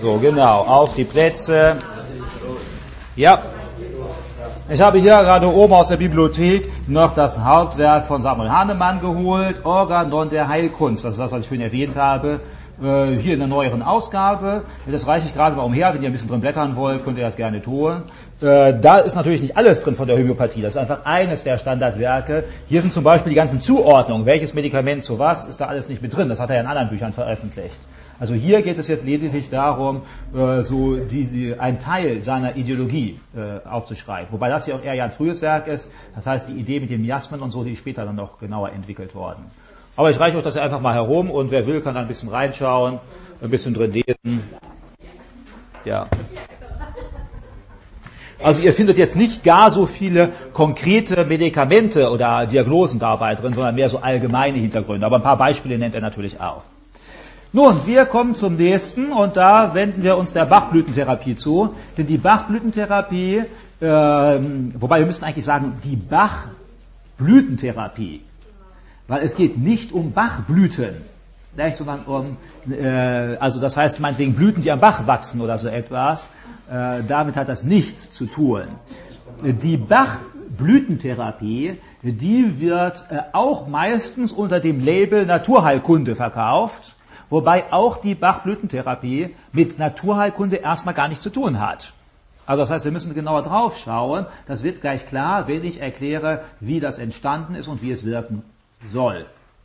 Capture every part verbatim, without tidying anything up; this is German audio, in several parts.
So, genau, auf die Plätze. Ja. Ich habe hier gerade oben aus der Bibliothek noch das Hauptwerk von Samuel Hahnemann geholt, Organon der Heilkunst. Das ist das, was ich vorhin erwähnt habe. Hier in der neueren Ausgabe. Das reiche ich gerade mal umher. Wenn ihr ein bisschen drin blättern wollt, könnt ihr das gerne tun. Da ist natürlich nicht alles drin von der Homöopathie. Das ist einfach eines der Standardwerke. Hier sind zum Beispiel die ganzen Zuordnungen. Welches Medikament zu was, ist da alles nicht mit drin. Das hat er ja in anderen Büchern veröffentlicht. Also hier geht es jetzt lediglich darum, so diese, einen Teil seiner Ideologie aufzuschreiben. Wobei das hier auch eher ja ein frühes Werk ist. Das heißt, die Idee mit den Miasmen und so, die ist später dann noch genauer entwickelt worden. Aber ich reiche euch das ja einfach mal herum und wer will, kann da ein bisschen reinschauen, ein bisschen drin lesen. Ja. Also ihr findet jetzt nicht gar so viele konkrete Medikamente oder Diagnosen dabei drin, sondern mehr so allgemeine Hintergründe. Aber ein paar Beispiele nennt er natürlich auch. Nun, wir kommen zum nächsten und da wenden wir uns der Bachblütentherapie zu. Denn die Bachblütentherapie, äh, wobei wir müssen eigentlich sagen, die Bachblütentherapie. Weil es geht nicht um Bachblüten, nicht, sondern um, äh, also das heißt meinetwegen Blüten, die am Bach wachsen oder so etwas. Äh, damit hat das nichts zu tun. Die Bachblütentherapie, die wird äh, auch meistens unter dem Label Naturheilkunde verkauft, wobei auch die Bachblütentherapie mit Naturheilkunde erstmal gar nichts zu tun hat. Also das heißt, wir müssen genauer drauf schauen. Das wird gleich klar, wenn ich erkläre, wie das entstanden ist und wie es wirken soll.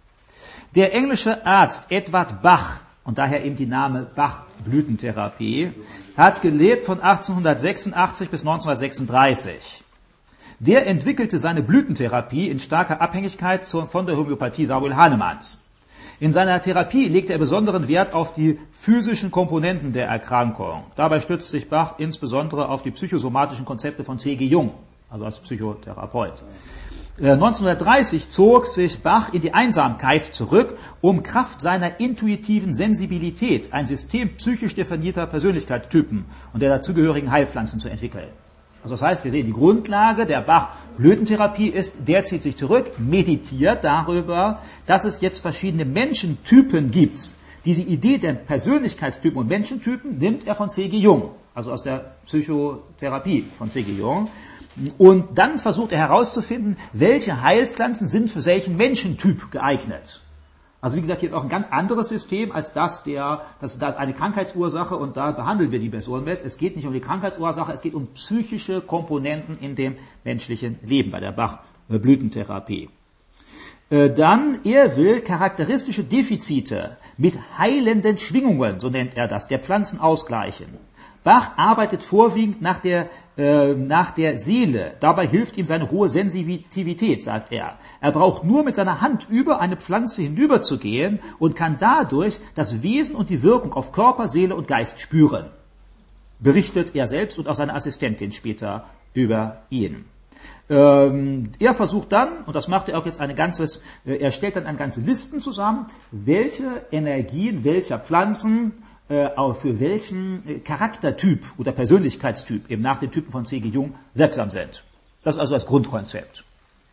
Der englische Arzt Edward Bach, und daher eben die Name Bachblütentherapie, hat gelebt von achtzehnhundertsechsundachtzig bis neunzehnhundertsechsunddreißig. Der entwickelte seine Blütentherapie in starker Abhängigkeit von der Homöopathie Samuel Hahnemanns. In seiner Therapie legte er besonderen Wert auf die physischen Komponenten der Erkrankung. Dabei stützt sich Bach insbesondere auf die psychosomatischen Konzepte von C G Jung, also als Psychotherapeut. neunzehnhundertdreißig zog sich Bach in die Einsamkeit zurück, um Kraft seiner intuitiven Sensibilität ein System psychisch definierter Persönlichkeitstypen und der dazugehörigen Heilpflanzen zu entwickeln. Also das heißt, wir sehen, die Grundlage der Bach-Blütentherapie ist, der zieht sich zurück, meditiert darüber, dass es jetzt verschiedene Menschentypen gibt. Diese Idee der Persönlichkeitstypen und Menschentypen nimmt er von C G Jung, also aus der Psychotherapie von C G Jung. Und dann versucht er herauszufinden, welche Heilpflanzen sind für welchen Menschentyp geeignet. Also wie gesagt, hier ist auch ein ganz anderes System als das der, das, da ist eine Krankheitsursache und da behandeln wir die Person mit. Es geht nicht um die Krankheitsursache, es geht um psychische Komponenten in dem menschlichen Leben bei der Bach-Blütentherapie. Dann, er will charakteristische Defizite mit heilenden Schwingungen, so nennt er das, der Pflanzen ausgleichen. Bach arbeitet vorwiegend nach der, äh, nach der Seele. Dabei hilft ihm seine hohe Sensitivität, sagt er. Er braucht nur mit seiner Hand über eine Pflanze hinüberzugehen und kann dadurch das Wesen und die Wirkung auf Körper, Seele und Geist spüren. Berichtet er selbst und auch seine Assistentin später über ihn. Ähm, er versucht dann, und das macht er auch jetzt ein ganzes, äh, er stellt dann eine ganze Listen zusammen, welche Energien welcher Pflanzen für welchen Charaktertyp oder Persönlichkeitstyp, eben nach den Typen von C G Jung, wirksam sind. Das ist also das Grundkonzept.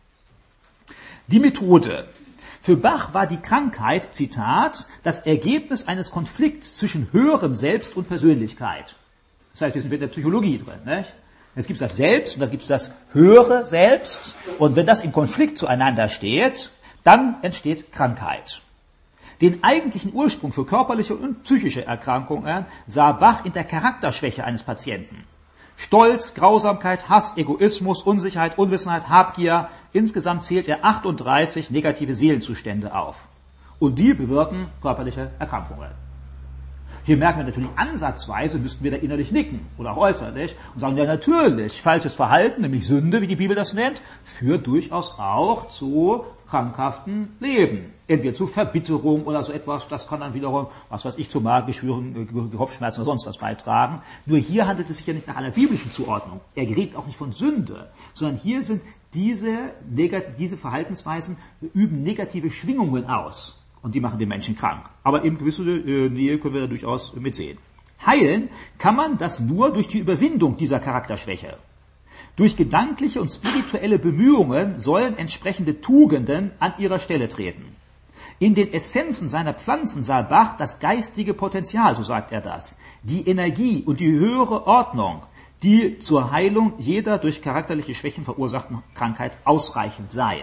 Die Methode. Für Bach war die Krankheit, Zitat, das Ergebnis eines Konflikts zwischen höherem Selbst und Persönlichkeit. Das heißt, wir sind mit der Psychologie drin, nicht? Jetzt gibt es das Selbst und dann gibt es das höhere Selbst. Und wenn das im Konflikt zueinander steht, dann entsteht Krankheit. Den eigentlichen Ursprung für körperliche und psychische Erkrankungen sah Bach in der Charakterschwäche eines Patienten. Stolz, Grausamkeit, Hass, Egoismus, Unsicherheit, Unwissenheit, Habgier. Insgesamt zählt er achtunddreißig negative Seelenzustände auf. Und die bewirken körperliche Erkrankungen. Hier merken wir natürlich ansatzweise, müssten wir da innerlich nicken oder auch äußerlich und sagen, ja natürlich, falsches Verhalten, nämlich Sünde, wie die Bibel das nennt, führt durchaus auch zu krankhaften Leben. Entweder zu Verbitterung oder so etwas, das kann dann wiederum, was weiß ich, zu Magengeschwüren, Kopfschmerzen oder sonst was beitragen. Nur hier handelt es sich ja nicht nach einer biblischen Zuordnung. Er redet auch nicht von Sünde, sondern hier sind diese, diese Verhaltensweisen, üben negative Schwingungen aus. Und die machen den Menschen krank. Aber eben gewisse äh, Nähe können wir da durchaus mitsehen. Heilen kann man das nur durch die Überwindung dieser Charakterschwäche. Durch gedankliche und spirituelle Bemühungen sollen entsprechende Tugenden an ihrer Stelle treten. In den Essenzen seiner Pflanzen sah Bach das geistige Potenzial, so sagt er das, die Energie und die höhere Ordnung, die zur Heilung jeder durch charakterliche Schwächen verursachten Krankheit ausreichend seien.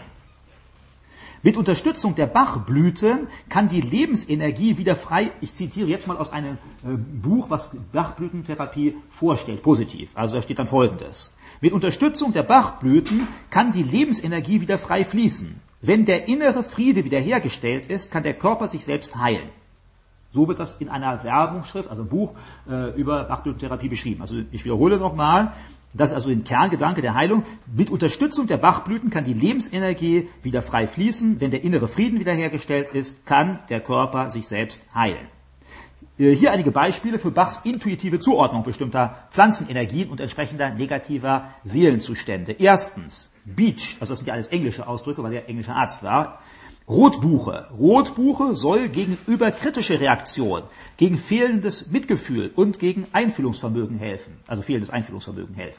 Mit Unterstützung der Bachblüten kann die Lebensenergie wieder frei, ich zitiere jetzt mal aus einem äh, Buch, was Bachblütentherapie vorstellt, positiv. Also da steht dann Folgendes. Mit Unterstützung der Bachblüten kann die Lebensenergie wieder frei fließen. Wenn der innere Friede wiederhergestellt ist, kann der Körper sich selbst heilen. So wird das in einer Werbungsschrift, also ein Buch äh, über Bachblütentherapie beschrieben. Also ich wiederhole nochmal, das ist also ein Kerngedanke der Heilung. Mit Unterstützung der Bachblüten kann die Lebensenergie wieder frei fließen. Wenn der innere Frieden wiederhergestellt ist, kann der Körper sich selbst heilen. Hier einige Beispiele für Bachs intuitive Zuordnung bestimmter Pflanzenenergien und entsprechender negativer Seelenzustände. Erstens, Beach, also das sind ja alles englische Ausdrücke, weil er englischer Arzt war. Rotbuche. Rotbuche soll gegen überkritische Reaktion, gegen fehlendes Mitgefühl und gegen Einfühlungsvermögen helfen. Also fehlendes Einfühlungsvermögen helfen.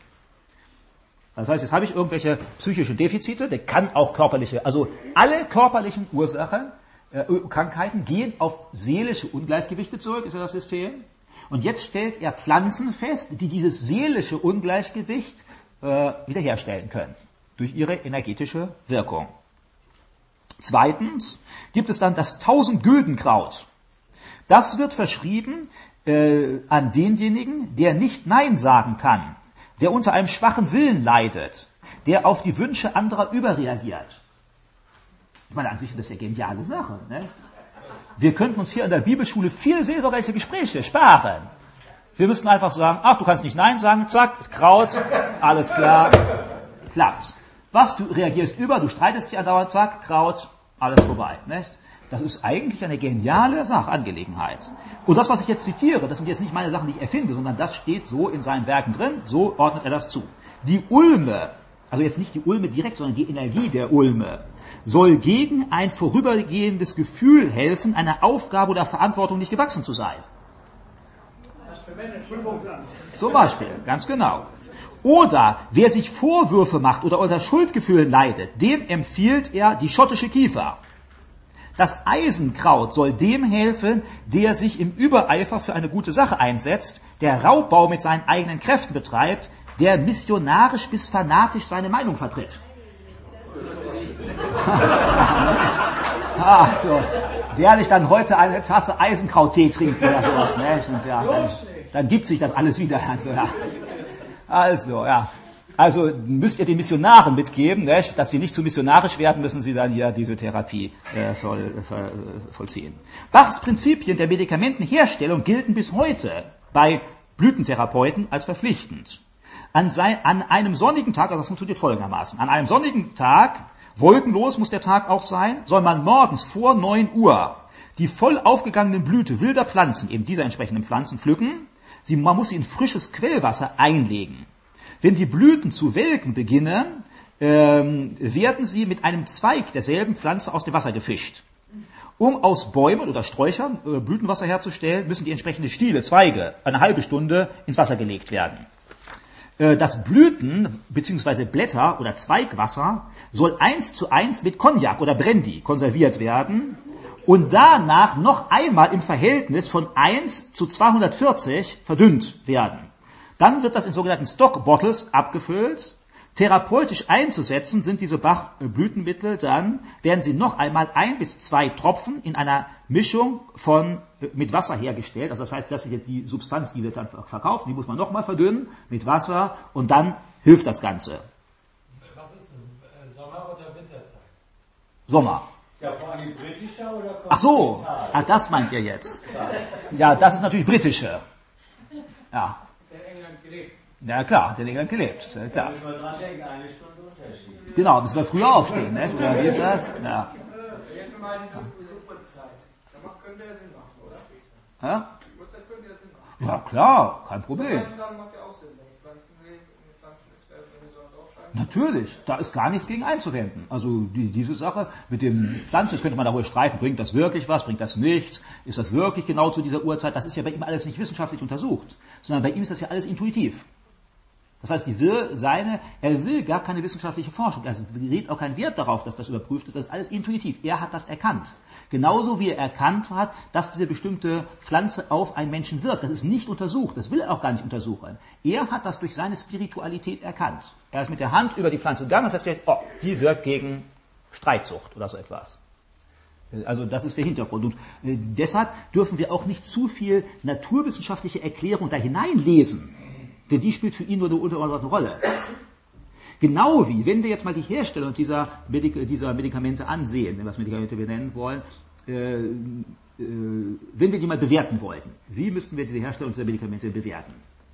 Das heißt, jetzt habe ich irgendwelche psychische Defizite, der kann auch körperliche, also alle körperlichen Ursachen, äh, Krankheiten gehen auf seelische Ungleichgewichte zurück, ist ja das System. Und jetzt stellt er Pflanzen fest, die dieses seelische Ungleichgewicht äh, wiederherstellen können, durch ihre energetische Wirkung. Zweitens gibt es dann das Tausend-Gülden-Kraut. Das wird verschrieben äh, an denjenigen, der nicht Nein sagen kann, der unter einem schwachen Willen leidet, der auf die Wünsche anderer überreagiert. Ich meine, an sich ist das eine geniale Sache. Ne? Wir könnten uns hier in der Bibelschule viel seelsorgerische Gespräche sparen. Wir müssten einfach sagen, ach, du kannst nicht Nein sagen, zack, Kraut, alles klar, klappt. Was, du reagierst über, du streitest dich andauernd, zack, Kraut, alles vorbei. Nicht? Das ist eigentlich eine geniale Sachangelegenheit. Und das, was ich jetzt zitiere, das sind jetzt nicht meine Sachen, die ich erfinde, sondern das steht so in seinen Werken drin, so ordnet er das zu. Die Ulme, also jetzt nicht die Ulme direkt, sondern die Energie der Ulme, soll gegen ein vorübergehendes Gefühl helfen, einer Aufgabe oder Verantwortung nicht gewachsen zu sein. Zum Beispiel, ganz genau. Oder wer sich Vorwürfe macht oder unter Schuldgefühlen leidet, dem empfiehlt er die schottische Kiefer. Das Eisenkraut soll dem helfen, der sich im Übereifer für eine gute Sache einsetzt, der Raubbau mit seinen eigenen Kräften betreibt, der missionarisch bis fanatisch seine Meinung vertritt. Ah, so. Werde ich dann heute eine Tasse Eisenkrauttee trinken oder sowas, ne? Und ja, dann, dann gibt sich das alles wieder. Also, ja. Also, ja. Also müsst ihr den Missionaren mitgeben, ne? Dass die nicht zu missionarisch werden, müssen sie dann hier diese Therapie äh, voll, voll, vollziehen. Bachs Prinzipien der Medikamentenherstellung gelten bis heute bei Blütentherapeuten als verpflichtend. An, sei, an einem sonnigen Tag, also das funktioniert folgendermaßen, an einem sonnigen Tag, wolkenlos muss der Tag auch sein, soll man morgens vor neun Uhr die voll aufgegangenen Blüte wilder Pflanzen, eben dieser entsprechenden Pflanzen, pflücken. Sie, man muss sie in frisches Quellwasser einlegen. Wenn die Blüten zu welken beginnen, ähm, werden sie mit einem Zweig derselben Pflanze aus dem Wasser gefischt. Um aus Bäumen oder Sträuchern äh, Blütenwasser herzustellen, müssen die entsprechenden Stiele, Zweige, eine halbe Stunde ins Wasser gelegt werden. Äh, das Blüten- bzw. Blätter- oder Zweigwasser soll eins zu eins mit Cognac oder Brandy konserviert werden und danach noch einmal im Verhältnis von eins zu zweihundertvierzig verdünnt werden. Dann wird das in sogenannten Stock Bottles abgefüllt. Therapeutisch einzusetzen sind diese Bach-Blütenmittel, dann werden sie noch einmal ein bis zwei Tropfen in einer Mischung von mit Wasser hergestellt. Also das heißt, das ist jetzt die Substanz, die wird dann verkauft, die muss man noch mal verdünnen mit Wasser und dann hilft das Ganze. Was ist denn? Sommer- oder Winterzeit? Sommer. Ja, vor allem britischer oder? Ach so, ah, das meint ihr jetzt. Ja, das ist natürlich britische. Ja. Ja klar, hat in England gelebt. Ja, klar. Da müssen wir dran denken, eine Stunde Unterschied. Genau, müssen wir früher aufstehen, ne? Oder wie ist das? Ja. Jetzt mal diese Uhrzeit. Da könnte ja Sinn machen, oder? Ja? Die Uhrzeit könnte ja Sinn machen. Ja klar, kein Problem. Manche sagen, macht ja auch Sinn, wenn die Pflanzen leben, wenn die Pflanzen ist, wenn die Sonne drauf scheint. Natürlich, da ist gar nichts gegen einzuwenden. Also die, diese Sache mit dem Pflanzen, das könnte man da wohl streiten, bringt das wirklich was, bringt das nichts, ist das wirklich genau zu dieser Uhrzeit? Das ist ja bei ihm alles nicht wissenschaftlich untersucht, sondern bei ihm ist das ja alles intuitiv. Das heißt, die will seine, er will gar keine wissenschaftliche Forschung. Er legt auch keinen Wert darauf, dass das überprüft ist. Das ist alles intuitiv. Er hat das erkannt. Genauso wie er erkannt hat, dass diese bestimmte Pflanze auf einen Menschen wirkt. Das ist nicht untersucht. Das will er auch gar nicht untersuchen. Er hat das durch seine Spiritualität erkannt. Er ist mit der Hand über die Pflanze gegangen und festgestellt, oh, die wirkt gegen Streitsucht oder so etwas. Also das ist der Hintergrund. Und äh, deshalb dürfen wir auch nicht zu viel naturwissenschaftliche Erklärung da hineinlesen. Denn die spielt für ihn nur eine untergeordnete Rolle. Genau wie, wenn wir jetzt mal die Herstellung dieser, Medik- dieser Medikamente ansehen, wenn wir das Medikamente benennen wollen, äh, äh, wenn wir die mal bewerten wollten, wie müssten wir diese Herstellung dieser Medikamente bewerten?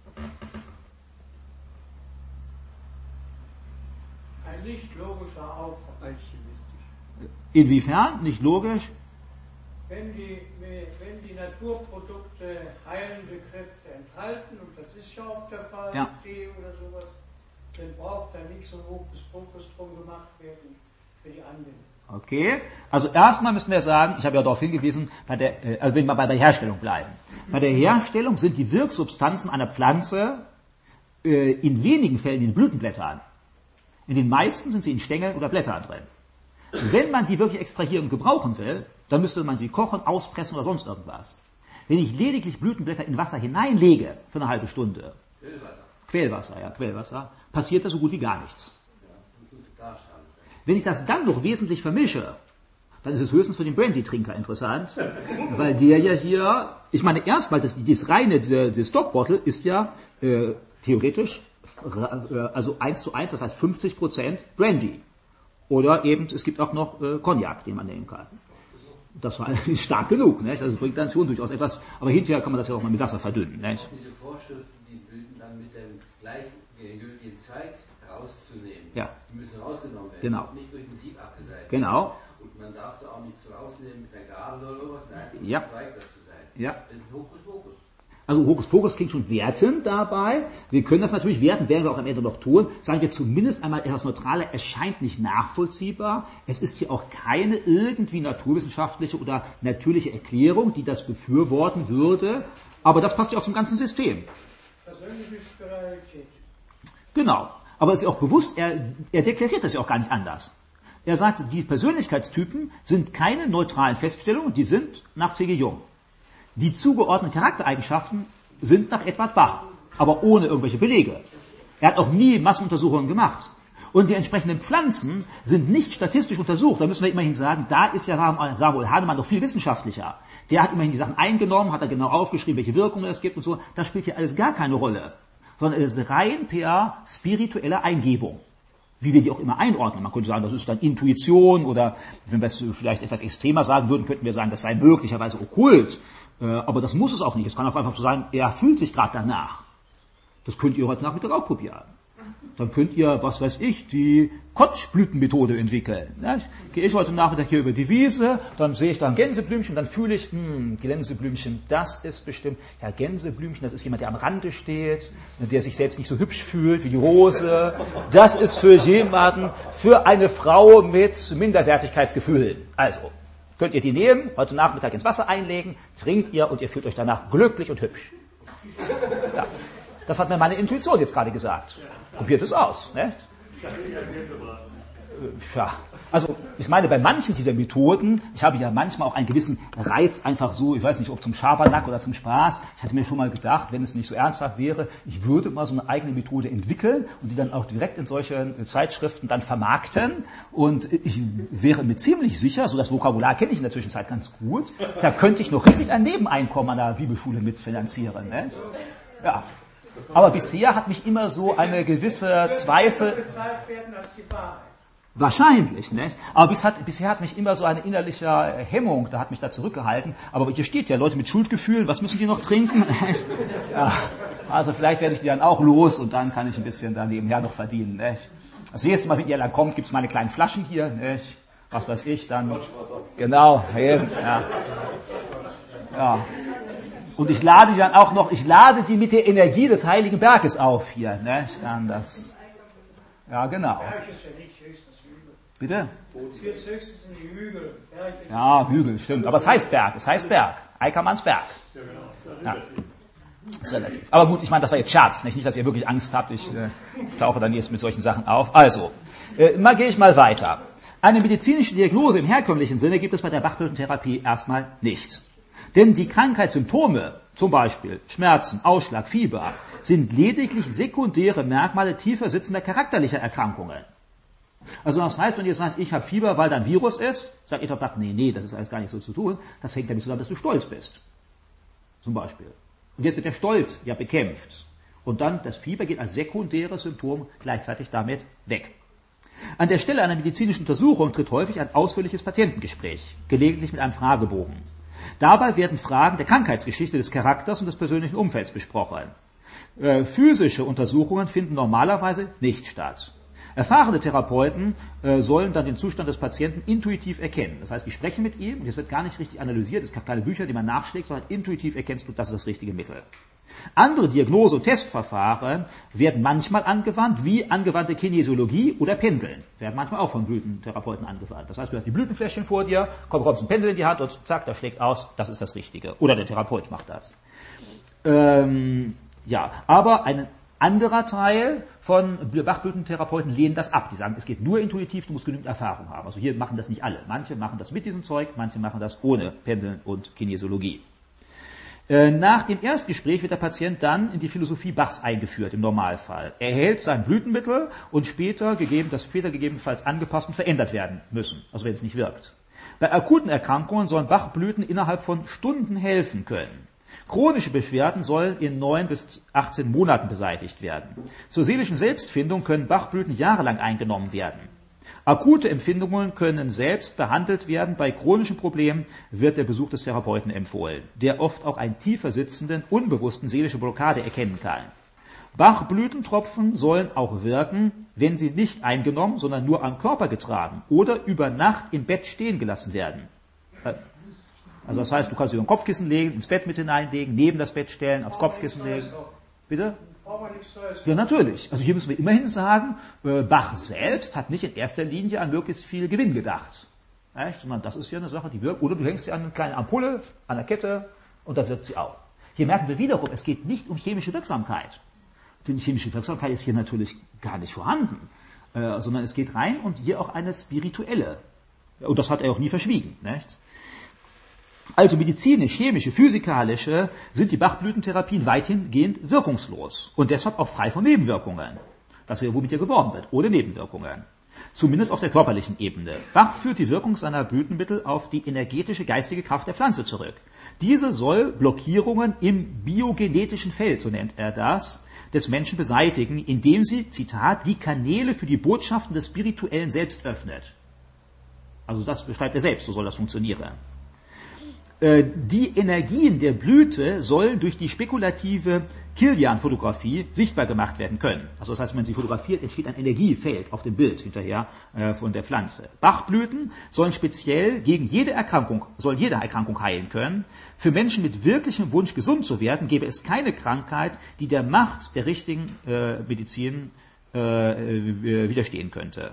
Ein nicht logischer Aufwand, alchemistisch. Inwiefern? Nicht logisch? Wenn die, wenn die Naturprodukte heilende Kräfte enthalten, und das ist ja oft der Fall, ja. Tee oder sowas, dann braucht da nicht so Hokuspokus drum gemacht werden für die Anwendung. Okay, also erstmal müssen wir sagen, ich habe ja darauf hingewiesen, bei der, also wenn wir bei der Herstellung bleiben. Bei der Herstellung sind die Wirksubstanzen einer Pflanze äh, in wenigen Fällen in Blütenblättern. In den meisten sind sie in Stängeln oder Blättern drin. Wenn man die wirklich extrahieren und gebrauchen will, dann müsste man sie kochen, auspressen oder sonst irgendwas. Wenn ich lediglich Blütenblätter in Wasser hineinlege für eine halbe Stunde, Quellwasser, Quellwasser, ja, Quellwasser, passiert da so gut wie gar nichts. Wenn ich das dann noch wesentlich vermische, dann ist es höchstens für den Brandy-Trinker interessant, weil der ja hier, ich meine, erstmal, das, das reine, das Stockbottle ist ja äh, theoretisch, äh, also eins zu eins, das heißt fünfzig Prozent Brandy. Oder eben, es gibt auch noch äh, Cognac, den man nehmen kann. Das war ist stark genug, nicht? Also bringt dann schon durchaus etwas, aber hinterher kann man das ja auch mal mit Wasser verdünnen. Nicht? Diese Vorschriften, die Blüten dann mit dem gleichgültigen Zweig rauszunehmen, ja. die müssen rausgenommen werden, genau. nicht durch den Sieb abgeseitigt. Genau. Und man darf sie auch nicht so rausnehmen mit einer Gabel oder sowas, nein, ja. Zweig das zu sein. Ja. Das ist ein Hokuspokus. Also Hokuspokus klingt schon wertend dabei. Wir können das natürlich werten, werden wir auch am Ende noch tun. Sagen wir zumindest einmal etwas Neutrale, erscheint nicht nachvollziehbar. Es ist hier auch keine irgendwie naturwissenschaftliche oder natürliche Erklärung, die das befürworten würde. Aber das passt ja auch zum ganzen System. Persönliche Spiritualität. Genau. Aber es ist ja auch bewusst, er, er deklariert das ja auch gar nicht anders. Er sagt, die Persönlichkeitstypen sind keine neutralen Feststellungen, die sind nach C G Jung. Die zugeordneten Charaktereigenschaften sind nach Edward Bach, aber ohne irgendwelche Belege. Er hat auch nie Massenuntersuchungen gemacht. Und die entsprechenden Pflanzen sind nicht statistisch untersucht. Da müssen wir immerhin sagen, da ist ja Samuel Hahnemann noch viel wissenschaftlicher. Der hat immerhin die Sachen eingenommen, hat er genau aufgeschrieben, welche Wirkungen es gibt und so. Das spielt hier alles gar keine Rolle. Sondern es ist rein per spirituelle Eingebung. Wie wir die auch immer einordnen. Man könnte sagen, das ist dann Intuition oder, wenn wir es vielleicht etwas extremer sagen würden, könnten wir sagen, das sei möglicherweise okkult. Aber das muss es auch nicht. Es kann auch einfach so sein, er fühlt sich gerade danach. Das könnt ihr heute Nachmittag auch probieren. Dann könnt ihr, was weiß ich, die Kotschblütenmethode entwickeln. Ja, gehe ich heute Nachmittag hier über die Wiese, dann sehe ich da ein Gänseblümchen, dann fühle ich, hm, Gänseblümchen, das ist bestimmt, ja, Gänseblümchen, das ist jemand, der am Rande steht, der sich selbst nicht so hübsch fühlt wie die Rose. Das ist für jemanden, für eine Frau mit Minderwertigkeitsgefühlen. Also, könnt ihr die nehmen, heute Nachmittag ins Wasser einlegen, trinkt ihr und ihr fühlt euch danach glücklich und hübsch. Ja. Das hat mir meine Intuition jetzt gerade gesagt. Probiert es aus, nicht? Ja, also ich meine, bei manchen dieser Methoden, ich habe ja manchmal auch einen gewissen Reiz einfach so, ich weiß nicht, ob zum Schabernack oder zum Spaß. Ich hatte mir schon mal gedacht, wenn es nicht so ernsthaft wäre, ich würde mal so eine eigene Methode entwickeln und die dann auch direkt in solchen Zeitschriften dann vermarkten. Und ich wäre mir ziemlich sicher, so das Vokabular kenne ich in der Zwischenzeit ganz gut, da könnte ich noch richtig ein Nebeneinkommen an der Bibelschule mitfinanzieren. Nicht? Ja. Aber bisher hat mich immer so eine gewisse Zweifel... Bezahlt werden als die Wahrheit. Wahrscheinlich, nicht? Aber bis hat, bisher hat mich immer so eine innerliche Hemmung, da hat mich da zurückgehalten. Aber hier steht ja, Leute mit Schuldgefühl, was müssen die noch trinken? Ja, also vielleicht werde ich die dann auch los und dann kann ich ein bisschen da nebenher noch verdienen, nicht? Das nächste Mal, wenn ihr dann kommt, gibt es meine kleinen Flaschen hier, nicht? Was weiß ich, dann... Genau, eben, ja. Ja. Und ich lade die dann auch noch, ich lade die mit der Energie des Heiligen Berges auf hier, ne? Dann das, ja, genau. Berg ist ja nicht höchstens Hügel. Bitte? Es ist höchstens in die Hügel. Berg ist Ja, Hügel, stimmt. Aber es heißt Berg, es heißt Berg. Eickermanns Berg. Ja. Ist relativ. Aber gut, ich meine, das war jetzt Scherz, nicht, nicht dass ihr wirklich Angst habt. Ich äh, tauche dann jetzt mit solchen Sachen auf. Also, äh, mal gehe ich mal weiter. Eine medizinische Diagnose im herkömmlichen Sinne gibt es bei der Bachblütentherapie erstmal nicht. Denn die Krankheitssymptome, zum Beispiel Schmerzen, Ausschlag, Fieber, sind lediglich sekundäre Merkmale tiefer sitzender charakterlicher Erkrankungen. Also das heißt, wenn du jetzt sagst, ich habe Fieber, weil da ein Virus ist, sag ich doch, nee, nee, das ist alles gar nicht so zu tun. Das hängt damit zusammen, dass du stolz bist. Zum Beispiel. Und jetzt wird der Stolz ja bekämpft. Und dann, das Fieber geht als sekundäres Symptom gleichzeitig damit weg. An der Stelle einer medizinischen Untersuchung tritt häufig ein ausführliches Patientengespräch, gelegentlich mit einem Fragebogen. Dabei werden Fragen der Krankheitsgeschichte, des Charakters und des persönlichen Umfelds besprochen. Äh, physische Untersuchungen finden normalerweise nicht statt. Erfahrene Therapeuten äh, sollen dann den Zustand des Patienten intuitiv erkennen. Das heißt, die sprechen mit ihm und es wird gar nicht richtig analysiert, es gibt keine Bücher, die man nachschlägt, sondern intuitiv erkennst du, das ist das richtige Mittel. Andere Diagnose- und Testverfahren werden manchmal angewandt, wie angewandte Kinesiologie oder Pendeln. Werden manchmal auch von Blütentherapeuten angewandt. Das heißt, du hast die Blütenfläschchen vor dir, komm, kommst ein Pendel in die Hand und zack, das schlägt aus, das ist das Richtige. Oder der Therapeut macht das. Ähm, ja, aber ein anderer Teil von Bachblütentherapeuten lehnen das ab. Die sagen, es geht nur intuitiv, du musst genügend Erfahrung haben. Also hier machen das nicht alle. Manche machen das mit diesem Zeug, manche machen das ohne Pendeln und Kinesiologie. Nach dem Erstgespräch wird der Patient dann in die Philosophie Bachs eingeführt, im Normalfall. Er erhält sein Blütenmittel und später gegeben, das später gegebenenfalls angepasst und verändert werden müssen, also wenn es nicht wirkt. Bei akuten Erkrankungen sollen Bachblüten innerhalb von Stunden helfen können. Chronische Beschwerden sollen in neun bis achtzehn Monaten beseitigt werden. Zur seelischen Selbstfindung können Bachblüten jahrelang eingenommen werden. Akute Empfindungen können selbst behandelt werden. Bei chronischen Problemen wird der Besuch des Therapeuten empfohlen, der oft auch einen tiefer sitzenden, unbewussten seelische Blockade erkennen kann. Bachblütentropfen sollen auch wirken, wenn sie nicht eingenommen, sondern nur am Körper getragen oder über Nacht im Bett stehen gelassen werden. Also das heißt, du kannst sie über ein Kopfkissen legen, ins Bett mit hineinlegen, neben das Bett stellen, aufs Kopfkissen legen. Bitte? Ja, natürlich. Also hier müssen wir immerhin sagen, Bach selbst hat nicht in erster Linie an möglichst viel Gewinn gedacht. Echt? Sondern das ist ja eine Sache, die wirkt. Oder du hängst sie an eine kleine Ampulle, an der Kette und da wirkt sie auch. Hier merken wir wiederum, es geht nicht um chemische Wirksamkeit. Die chemische Wirksamkeit ist hier natürlich gar nicht vorhanden. Äh, sondern es geht rein und hier auch eine spirituelle. Und das hat er auch nie verschwiegen. Nicht? Also medizinisch, chemische, physikalische sind die Bachblütentherapien weitgehend wirkungslos und deshalb auch frei von Nebenwirkungen. Das ist ja, womit hier geworben wird, ohne Nebenwirkungen. Zumindest auf der körperlichen Ebene. Bach führt die Wirkung seiner Blütenmittel auf die energetische, geistige Kraft der Pflanze zurück. Diese soll Blockierungen im biogenetischen Feld, so nennt er das, des Menschen beseitigen, indem sie, Zitat, die Kanäle für die Botschaften des spirituellen Selbst öffnet. Also das beschreibt er selbst, so soll das funktionieren. Die Energien der Blüte sollen durch die spekulative Kilian-Fotografie sichtbar gemacht werden können. Also das heißt, wenn man sie fotografiert, entsteht ein Energiefeld auf dem Bild hinterher äh, von der Pflanze. Bachblüten sollen speziell gegen jede Erkrankung, sollen jede Erkrankung heilen können. Für Menschen mit wirklichem Wunsch, gesund zu werden, gäbe es keine Krankheit, die der Macht der richtigen äh, Medizin äh, widerstehen könnte.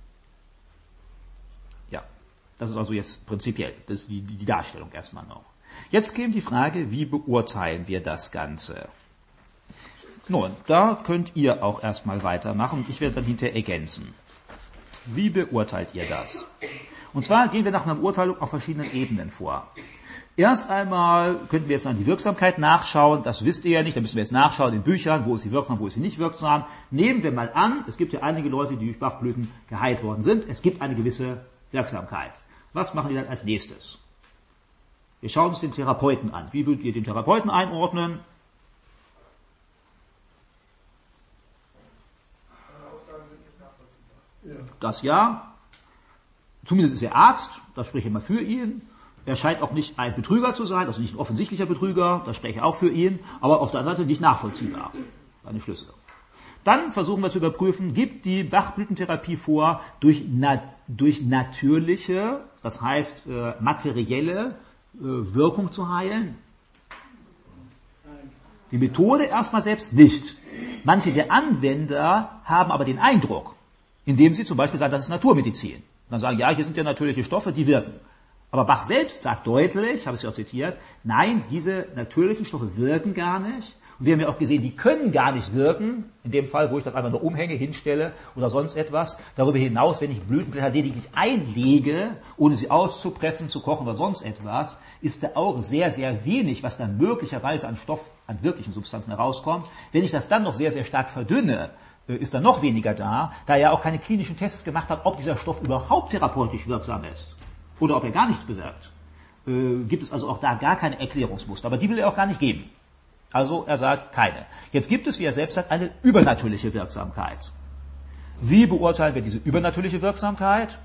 Das ist also jetzt prinzipiell das ist die, die Darstellung erstmal noch. Jetzt käme die Frage, wie beurteilen wir das Ganze? Nun, da könnt ihr auch erstmal weitermachen und ich werde dann hinterher ergänzen. Wie beurteilt ihr das? Und zwar gehen wir nach einer Beurteilung auf verschiedenen Ebenen vor. Erst einmal könnten wir jetzt an die Wirksamkeit nachschauen, das wisst ihr ja nicht, da müssen wir jetzt nachschauen in Büchern, wo ist sie wirksam, wo ist sie nicht wirksam. Nehmen wir mal an, es gibt ja einige Leute, die durch Bachblüten geheilt worden sind, es gibt eine gewisse Wirksamkeit. Was machen die dann als nächstes? Wir schauen uns den Therapeuten an. Wie würdet ihr den Therapeuten einordnen? Das ja. Zumindest ist er Arzt, das spreche ich mal für ihn. Er scheint auch nicht ein Betrüger zu sein, also nicht ein offensichtlicher Betrüger, das spreche ich auch für ihn, aber auf der anderen Seite nicht nachvollziehbar. Seine Schlüsse. Dann versuchen wir zu überprüfen, gibt die Bachblütentherapie vor, durch, na, durch natürliche, das heißt äh, materielle äh, Wirkung zu heilen? Die Methode erstmal selbst nicht. Manche der Anwender haben aber den Eindruck, indem sie zum Beispiel sagen, das ist Naturmedizin. Dann sagen, ja, hier sind ja natürliche Stoffe, die wirken. Aber Bach selbst sagt deutlich, ich habe es ja auch zitiert, nein, diese natürlichen Stoffe wirken gar nicht, Und wir haben ja auch gesehen, die können gar nicht wirken, in dem Fall, wo ich das einfach nur umhänge, hinstelle oder sonst etwas. Darüber hinaus, wenn ich Blütenblätter lediglich einlege, ohne sie auszupressen, zu kochen oder sonst etwas, ist da auch sehr, sehr wenig, was dann möglicherweise an Stoff, an wirklichen Substanzen herauskommt. Wenn ich das dann noch sehr, sehr stark verdünne, ist dann noch weniger da, da er auch keine klinischen Tests gemacht hat, ob dieser Stoff überhaupt therapeutisch wirksam ist oder ob er gar nichts bewirkt. Äh, gibt es also auch da gar keine Erklärungsmuster. Aber die will er auch gar nicht geben. Also er sagt keine. Jetzt gibt es, wie er selbst sagt, eine übernatürliche Wirksamkeit. Wie beurteilen wir diese übernatürliche Wirksamkeit?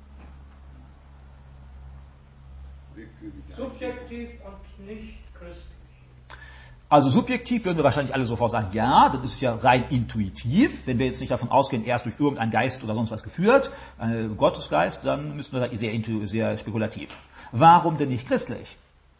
Subjektiv und nicht christlich. Also subjektiv würden wir wahrscheinlich alle sofort sagen, ja, das ist ja rein intuitiv. Wenn wir jetzt nicht davon ausgehen, er ist durch irgendeinen Geist oder sonst was geführt, einen Gottesgeist, dann müssen wir sagen, sehr, intu- sehr spekulativ. Warum denn nicht christlich?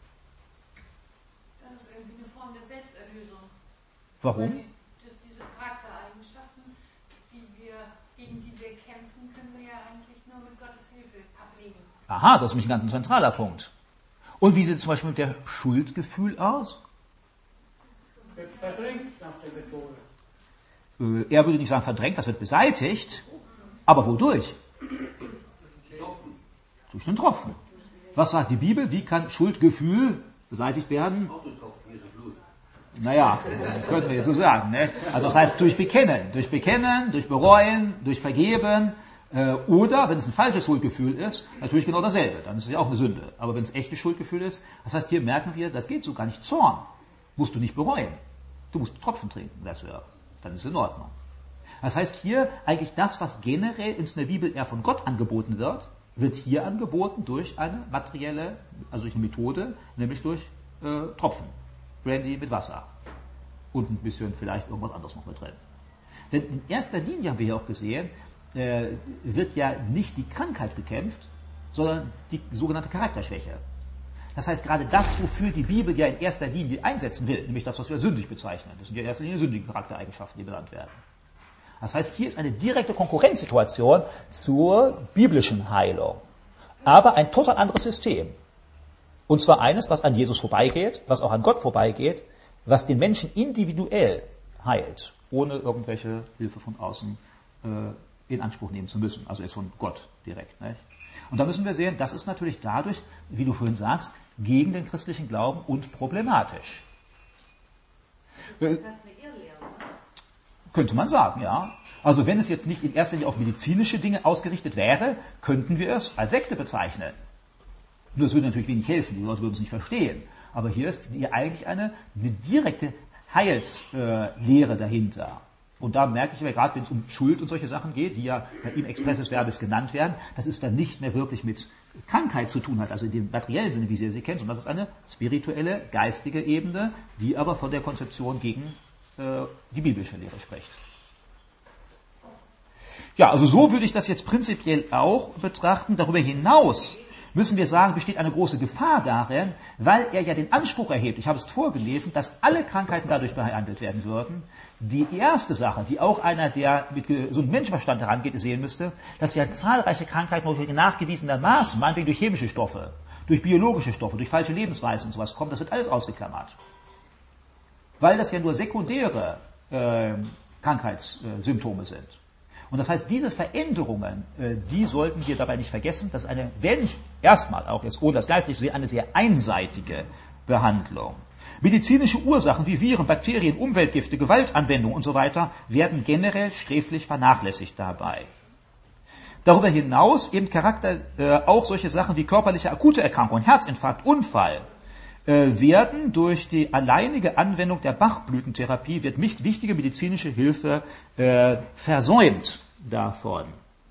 Das ist irgendwie eine Form der Selbsterlösung. Warum? Weil die, das, diese Charaktereigenschaften, die wir, gegen die wir kämpfen, können wir ja eigentlich nur mit Gottes Hilfe ablegen. Aha, das ist nämlich ein ganz zentraler Punkt. Und wie sieht es zum Beispiel mit der Schuldgefühl aus? Wird verdrängt nach der Methode. Äh, er würde nicht sagen verdrängt, das wird beseitigt. Aber wodurch? Tropfen. Durch den Tropfen. Was sagt die Bibel? Wie kann Schuldgefühl beseitigt werden? Auch durch Tropfen, Jesu Blut. Naja, könnten wir jetzt so sagen. Ne? Also das heißt durch Bekennen. Durch Bekennen, durch Bereuen, durch Vergeben. Äh, oder, wenn es ein falsches Schuldgefühl ist, natürlich genau dasselbe. Dann ist es ja auch eine Sünde. Aber wenn es echtes Schuldgefühl ist, das heißt, hier merken wir, das geht so gar nicht. Zorn musst du nicht bereuen. Du musst Tropfen trinken, dafür. Dann ist es in Ordnung. Das heißt, hier eigentlich das, was generell in der Bibel eher von Gott angeboten wird, wird hier angeboten durch eine materielle, also durch eine Methode, nämlich durch äh, Tropfen. Brandy mit Wasser. Und ein bisschen vielleicht irgendwas anderes noch mit drin. Denn in erster Linie haben wir ja auch gesehen, äh, wird ja nicht die Krankheit bekämpft, sondern die sogenannte Charakterschwäche. Das heißt, gerade das, wofür die Bibel ja in erster Linie einsetzen will, nämlich das, was wir sündig bezeichnen, das sind ja in erster Linie sündige Charaktereigenschaften, die benannt werden. Das heißt, hier ist eine direkte Konkurrenzsituation zur biblischen Heilung. Aber ein total anderes System. Und zwar eines, was an Jesus vorbeigeht, was auch an Gott vorbeigeht, was den Menschen individuell heilt, ohne irgendwelche Hilfe von außen äh, in Anspruch nehmen zu müssen. Also jetzt von Gott direkt. Nicht? Und da müssen wir sehen, das ist natürlich dadurch, wie du vorhin sagst, gegen den christlichen Glauben und problematisch. Das ist fast eine Irrlehre, ne? Könnte man sagen, ja. Also wenn es jetzt nicht in erster Linie auf medizinische Dinge ausgerichtet wäre, könnten wir es als Sekte bezeichnen. Nur das würde natürlich wenig helfen, die Leute würden es nicht verstehen. Aber hier ist hier eigentlich eine, eine direkte Heilslehre äh, dahinter. Und da merke ich aber gerade, wenn es um Schuld und solche Sachen geht, die ja bei ihm expresses Verbes genannt werden, dass es dann nicht mehr wirklich mit Krankheit zu tun hat, also in dem materiellen Sinne, wie Sie sie kennen, sondern das ist eine spirituelle, geistige Ebene, die aber von der Konzeption gegen äh, die biblische Lehre spricht. Ja, also so würde ich das jetzt prinzipiell auch betrachten. Darüber hinaus müssen wir sagen, besteht eine große Gefahr darin, weil er ja den Anspruch erhebt, ich habe es vorgelesen, dass alle Krankheiten dadurch behandelt werden würden. Die erste Sache, die auch einer, der mit gesundem Menschenverstand herangeht, sehen müsste, dass ja zahlreiche Krankheiten durch nachgewiesenermaßen, meinetwegen durch chemische Stoffe, durch biologische Stoffe, durch falsche Lebensweisen und sowas kommen, das wird alles ausgeklammert. Weil das ja nur sekundäre äh, Krankheitssymptome äh, sind. Und das heißt, diese Veränderungen, äh, die sollten wir dabei nicht vergessen, das ist eine, wenn erstmal auch jetzt ohne das Geistliche zu sehen, eine sehr einseitige Behandlung. Medizinische Ursachen wie Viren, Bakterien, Umweltgifte, Gewaltanwendung und so weiter werden generell sträflich vernachlässigt dabei. Darüber hinaus eben Charakter, äh, auch solche Sachen wie körperliche akute Erkrankungen, Herzinfarkt, Unfall, äh, werden durch die alleinige Anwendung der Bachblütentherapie, wird nicht wichtige medizinische Hilfe äh, versäumt davon.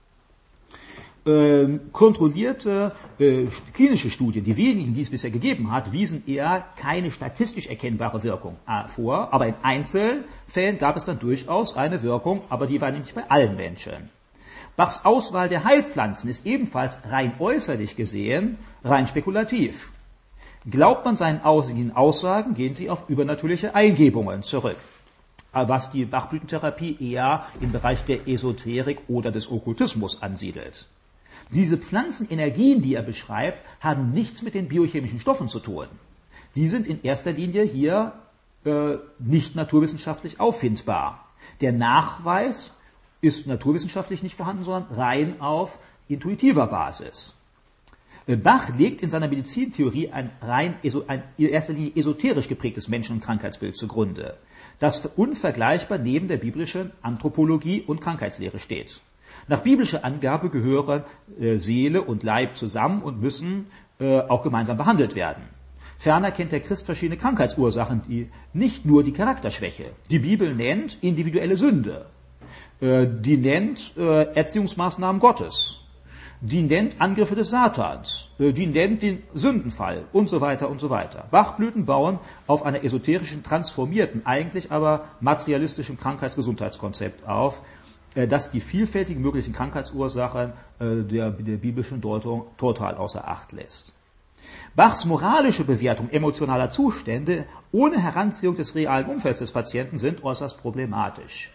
Äh, kontrollierte äh, klinische Studien, die wenigen, die es bisher gegeben hat, wiesen eher keine statistisch erkennbare Wirkung äh, vor, aber in Einzelfällen gab es dann durchaus eine Wirkung, aber die war nicht bei allen Menschen. Bachs Auswahl der Heilpflanzen ist ebenfalls rein äußerlich gesehen rein spekulativ. Glaubt man seinen Aussagen, gehen sie auf übernatürliche Eingebungen zurück, was die Bachblütentherapie eher im Bereich der Esoterik oder des Okkultismus ansiedelt. Diese Pflanzenenergien, die er beschreibt, haben nichts mit den biochemischen Stoffen zu tun. Die sind in erster Linie hier äh, nicht naturwissenschaftlich auffindbar. Der Nachweis ist naturwissenschaftlich nicht vorhanden, sondern rein auf intuitiver Basis. Bach legt in seiner Medizintheorie ein rein ein in erster Linie esoterisch geprägtes Menschen- und Krankheitsbild zugrunde, das unvergleichbar neben der biblischen Anthropologie und Krankheitslehre steht. Nach biblischer Angabe gehören äh, Seele und Leib zusammen und müssen äh, auch gemeinsam behandelt werden. Ferner kennt der Christ verschiedene Krankheitsursachen, die nicht nur die Charakterschwäche. Die Bibel nennt individuelle Sünde, äh, die nennt äh, Erziehungsmaßnahmen Gottes, die nennt Angriffe des Satans, die nennt den Sündenfall und so weiter und so weiter. Bachblüten bauen auf einer esoterischen, transformierten, eigentlich aber materialistischen Krankheitsgesundheitskonzept auf, das die vielfältigen möglichen Krankheitsursachen der, der biblischen Deutung total außer Acht lässt. Bachs moralische Bewertung emotionaler Zustände ohne Heranziehung des realen Umfelds des Patienten sind äußerst problematisch.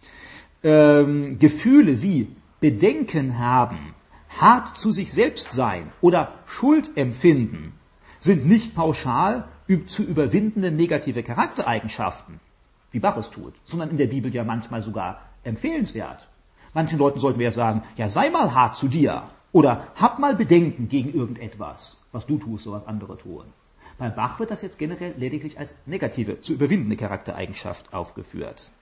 Ähm, Gefühle wie Bedenken haben, hart zu sich selbst sein oder Schuld empfinden sind nicht pauschal zu überwindende negative Charaktereigenschaften, wie Bach es tut, sondern in der Bibel ja manchmal sogar empfehlenswert. Manchen Leuten sollten wir ja sagen, ja sei mal hart zu dir oder hab mal Bedenken gegen irgendetwas, was du tust oder was andere tun. Bei Bach wird das jetzt generell lediglich als negative, zu überwindende Charaktereigenschaft aufgeführt.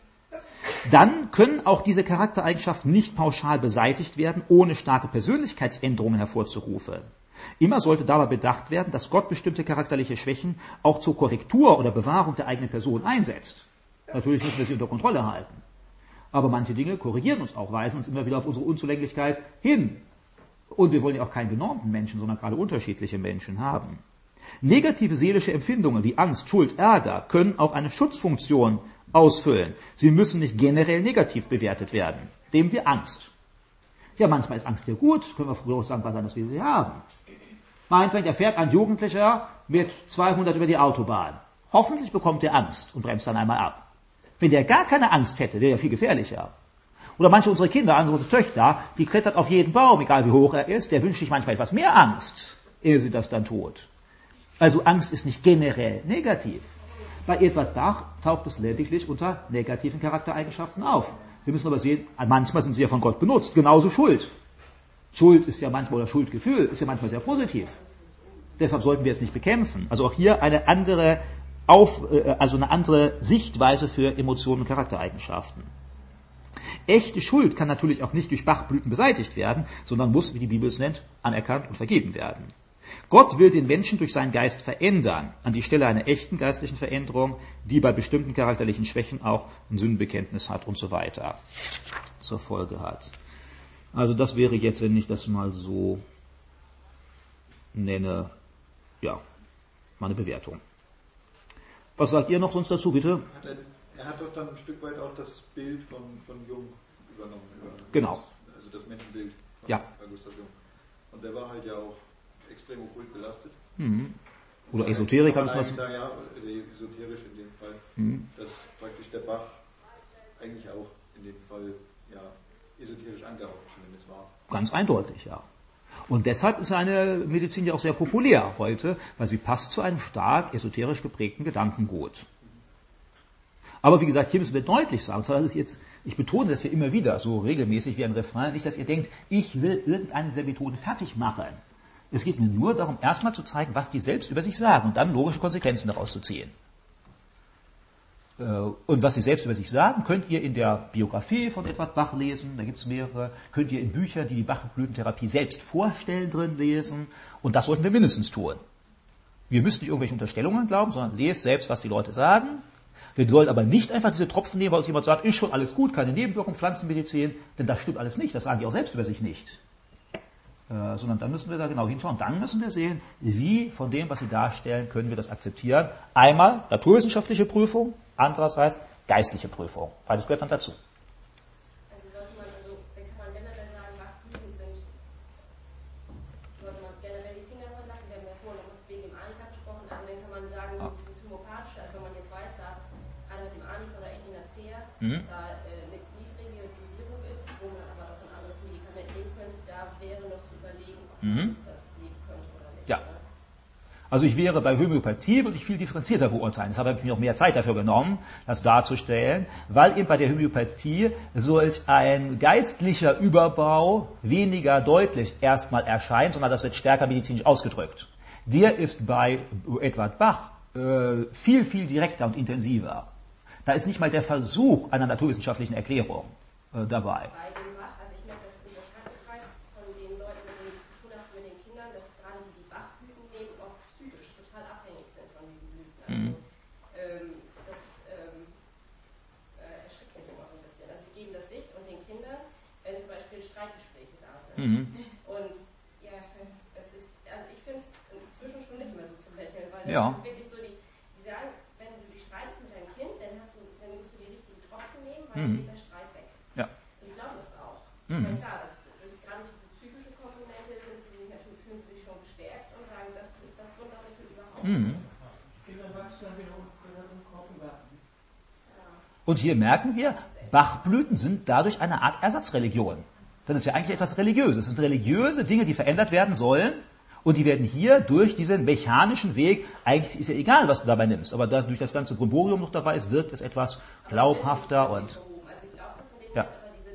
Dann können auch diese Charaktereigenschaften nicht pauschal beseitigt werden, ohne starke Persönlichkeitsänderungen hervorzurufen. Immer sollte dabei bedacht werden, dass Gott bestimmte charakterliche Schwächen auch zur Korrektur oder Bewahrung der eigenen Person einsetzt. Natürlich müssen wir sie unter Kontrolle halten. Aber manche Dinge korrigieren uns auch, weisen uns immer wieder auf unsere Unzulänglichkeit hin. Und wir wollen ja auch keinen genormten Menschen, sondern gerade unterschiedliche Menschen haben. Negative seelische Empfindungen wie Angst, Schuld, Ärger können auch eine Schutzfunktion ausfüllen. Sie müssen nicht generell negativ bewertet werden. Nehmen wir Angst. Ja, manchmal ist Angst ja gut, können wir froh dankbar sein, dass wir sie haben. Meinetwegen, da fährt ein Jugendlicher mit zweihundert über die Autobahn. Hoffentlich bekommt er Angst und bremst dann einmal ab. Wenn der gar keine Angst hätte, wäre er viel gefährlicher. Oder manche unserer Kinder, unsere Töchter, die klettert auf jeden Baum, egal wie hoch er ist, der wünscht sich manchmal etwas mehr Angst, ehe sie das dann tut. Also Angst ist nicht generell negativ. Bei Edward Bach taucht es lediglich unter negativen Charaktereigenschaften auf. Wir müssen aber sehen, manchmal sind sie ja von Gott benutzt, genauso Schuld. Schuld ist ja manchmal, oder Schuldgefühl ist ja manchmal sehr positiv. Deshalb sollten wir es nicht bekämpfen. Also auch hier eine andere, Auf, also eine andere Sichtweise für Emotionen und Charaktereigenschaften. Echte Schuld kann natürlich auch nicht durch Bachblüten beseitigt werden, sondern muss, wie die Bibel es nennt, anerkannt und vergeben werden. Gott will den Menschen durch seinen Geist verändern, an die Stelle einer echten geistlichen Veränderung, die bei bestimmten charakterlichen Schwächen auch ein Sündenbekenntnis hat und so weiter zur Folge hat. Also das wäre jetzt, wenn ich das mal so nenne, ja, meine Bewertung. Was sagt ihr noch sonst dazu, bitte? Hat er, er hat doch dann ein Stück weit auch das Bild von, von Jung übernommen. Über, genau. Also das Menschenbild von ja. Gustav Jung. Und der war halt ja auch extrem okkult belastet. Mhm. Oder Esoterik, kann man kann man sagen, ja, esoterisch in dem Fall, mhm. dass praktisch der Bach eigentlich auch in dem Fall ja, esoterisch angehaucht zumindest war. Ganz eindeutig, ja. Und deshalb ist seine Medizin ja auch sehr populär heute, weil sie passt zu einem stark esoterisch geprägten Gedankengut. Aber wie gesagt, hier müssen wir deutlich sagen, das ist jetzt, ich betone das hier immer wieder, so regelmäßig wie ein Refrain, nicht, dass ihr denkt, ich will irgendeine dieser Methoden fertig machen. Es geht mir nur darum, erstmal zu zeigen, was die selbst über sich sagen und dann logische Konsequenzen daraus zu ziehen. Und was sie selbst über sich sagen, könnt ihr in der Biografie von Edward Bach lesen, da gibt es mehrere, könnt ihr in Büchern, die die Bachblütentherapie selbst vorstellen, drin lesen. Und das sollten wir mindestens tun. Wir müssen nicht irgendwelche Unterstellungen glauben, sondern lest selbst, was die Leute sagen. Wir sollen aber nicht einfach diese Tropfen nehmen, weil uns jemand sagt, ist schon alles gut, keine Nebenwirkung, Pflanzenmedizin, denn das stimmt alles nicht, das sagen die auch selbst über sich nicht. Äh, sondern dann müssen wir da genau hinschauen. Dann müssen wir sehen, wie von dem, was sie darstellen, können wir das akzeptieren. Einmal naturwissenschaftliche Prüfung, andererseits geistliche Prüfung. Beides gehört dann dazu. Also sollte man, also, dann kann man generell sagen, Bachblüten sind, sollte man generell die Finger von lassen, wir haben ja vorhin noch wegen dem Arnika gesprochen, also dann kann man sagen, ah. dieses Homöopathische, also wenn man jetzt weiß, da einer mit dem Arnika oder Echinacea, mhm. da äh, eine niedrige Dosierung ist, wo man aber auch ein anderes Medikament nehmen könnte, da wäre noch zu überlegen, ob man mhm. das nehmen könnte oder nicht. Ja. Also ich wäre bei Homöopathie, würde ich viel differenzierter beurteilen. Deshalb habe ich mir auch mehr Zeit dafür genommen, das darzustellen, weil eben bei der Homöopathie solch ein geistlicher Überbau weniger deutlich erstmal erscheint, sondern das wird stärker medizinisch ausgedrückt. Der ist bei Edward Bach äh, viel, viel direkter und intensiver. Da ist nicht mal der Versuch einer naturwissenschaftlichen Erklärung äh, dabei. Bei dem Bach, also ich merke das im Bekanntenkreis von den Leuten, mit denen ich zu tun habe, mit den Kindern, dass gerade die, die Bachblüten nehmen, auch psychisch total abhängig sind von diesen Blüten. Also, Mhm. ähm, das ähm, äh, erschreckt mich immer so ein bisschen. Also die geben das sich und den Kindern, wenn zum Beispiel Streitgespräche da sind. Mhm. Und ja, es ist, also ich finde es inzwischen schon nicht mehr so zu lächeln, weil Ja. das ist wirklich so, die, die sagen, wenn du dich streitest mit deinem Kind, dann, hast du, dann musst du die richtigen Tropfen nehmen, weil dann Mhm. geht der Streit weg. Ja. Und ich glaube das auch. Mhm. Ja klar, das, gerade durch die psychische Komponente sind sie natürlich, fühlen sie sich schon gestärkt und sagen, das ist das Wundermittel überhaupt. Mhm. Kinder wachsen dann wieder um, wieder um Kopfgarten. Und hier merken wir, Bachblüten sind dadurch eine Art Ersatzreligion. Das ist ja eigentlich etwas Religiöses. Es sind religiöse Dinge, die verändert werden sollen. Und die werden hier durch diesen mechanischen Weg, eigentlich ist ja egal, was du dabei nimmst, aber da, durch das ganze Brimborium noch dabei ist, wirkt es etwas glaubhafter und, Also ich glaube, das in dem ja. Moment, aber diese,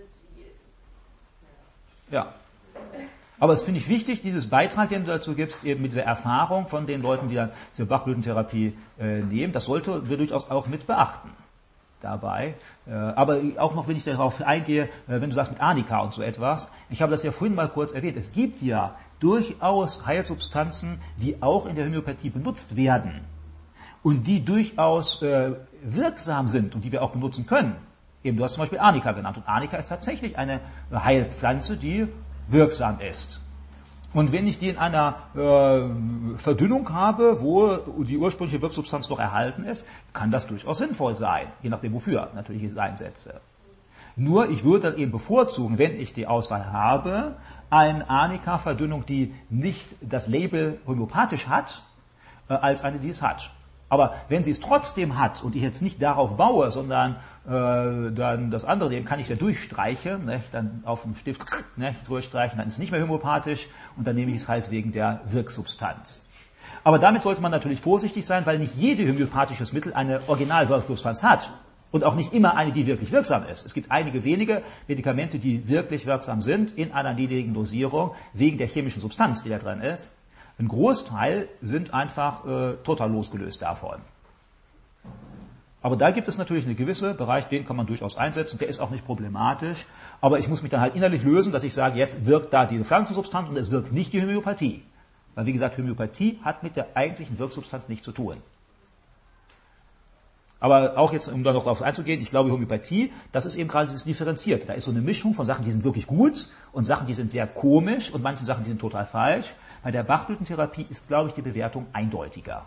die, ja. Aber es finde ich wichtig, dieses Beitrag, den du dazu gibst, eben mit dieser Erfahrung von den Leuten, die dann diese Bachblütentherapie äh, nehmen, das sollte wir durchaus auch mit beachten dabei. Äh, aber auch noch, wenn ich darauf eingehe, äh, wenn du sagst mit Arnika und so etwas, ich habe das ja vorhin mal kurz erwähnt, es gibt ja durchaus Heilsubstanzen, die auch in der Homöopathie benutzt werden und die durchaus äh, wirksam sind und die wir auch benutzen können. Eben, du hast zum Beispiel Arnika genannt und Arnika ist tatsächlich eine Heilpflanze, die wirksam ist. Und wenn ich die in einer äh, Verdünnung habe, wo die ursprüngliche Wirksubstanz noch erhalten ist, kann das durchaus sinnvoll sein, je nachdem wofür natürlich ich es einsetze. Nur ich würde dann eben bevorzugen, wenn ich die Auswahl habe, eine Arnika-Verdünnung, die nicht das Label homöopathisch hat, äh, als eine, die es hat. Aber wenn sie es trotzdem hat und ich jetzt nicht darauf baue, sondern äh, dann das andere nehmen, kann ich es ja durchstreichen, ne, dann auf dem Stift ne, durchstreichen, dann ist es nicht mehr homöopathisch und dann nehme ich es halt wegen der Wirksubstanz. Aber damit sollte man natürlich vorsichtig sein, weil nicht jede homöopathisches Mittel eine Originalwirksubstanz hat. Und auch nicht immer eine, die wirklich wirksam ist. Es gibt einige wenige Medikamente, die wirklich wirksam sind, in einer niedrigen Dosierung, wegen der chemischen Substanz, die da drin ist. Ein Großteil sind einfach äh, total losgelöst davon. Aber da gibt es natürlich einen gewissen Bereich, den kann man durchaus einsetzen, der ist auch nicht problematisch. Aber ich muss mich dann halt innerlich lösen, dass ich sage, jetzt wirkt da diese Pflanzensubstanz und es wirkt nicht die Homöopathie. Weil wie gesagt, Homöopathie hat mit der eigentlichen Wirksubstanz nichts zu tun. Aber auch jetzt, um da noch darauf einzugehen, ich glaube, Homöopathie, das ist eben gerade dieses Differenzierte. Da ist so eine Mischung von Sachen, die sind wirklich gut und Sachen, die sind sehr komisch und manche Sachen, die sind total falsch. Bei der Bachblütentherapie ist, glaube ich, die Bewertung eindeutiger.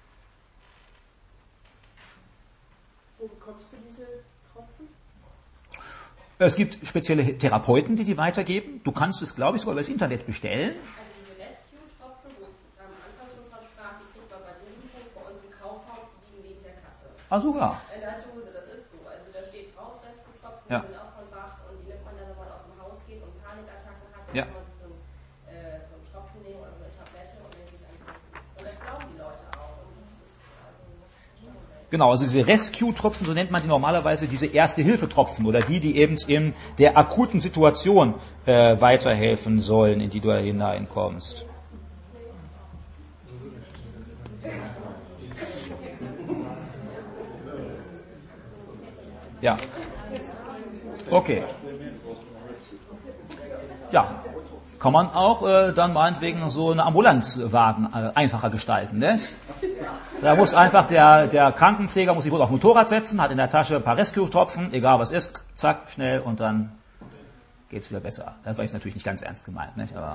Wo bekommst du diese Tropfen? Es gibt spezielle Therapeuten, die die weitergeben. Du kannst es, glaube ich, sogar über das Internet bestellen. also diese Rescue-Tropfen, wo ich am Anfang schon von sprach, die kriegt man bei Rosenpunkt bei uns im Kaufhaus, die liegen neben der Kasse. Ah, sogar. In der Dose, das ist so. Also da steht drauf, Rescue-Tropfen, Ja. die sind auch von Bach und die nimmt man dann, wenn man aus dem Haus geht und Panikattacken hat, dann Ja. kann man sich so einen, äh, so einen Tropfen nehmen oder so eine Tablette und dann geht einfach. Und das glauben die Leute auch. Und das ist also erstaunlich. Genau, also diese Rescue-Tropfen, so nennt man die normalerweise, diese Erste-Hilfe-Tropfen oder die, die eben in der akuten Situation äh, weiterhelfen sollen, in die du da hineinkommst. Ja. Okay. Ja. Kann man auch äh, dann meinetwegen so eine Ambulanzwagen äh, einfacher gestalten, ne? Da muss einfach der, der Krankenpfleger muss sich wohl auf Motorrad setzen, hat in der Tasche ein paar Rescue-Tropfen, egal was ist, zack, schnell und dann geht's wieder besser. Das war jetzt natürlich nicht ganz ernst gemeint, nicht? Aber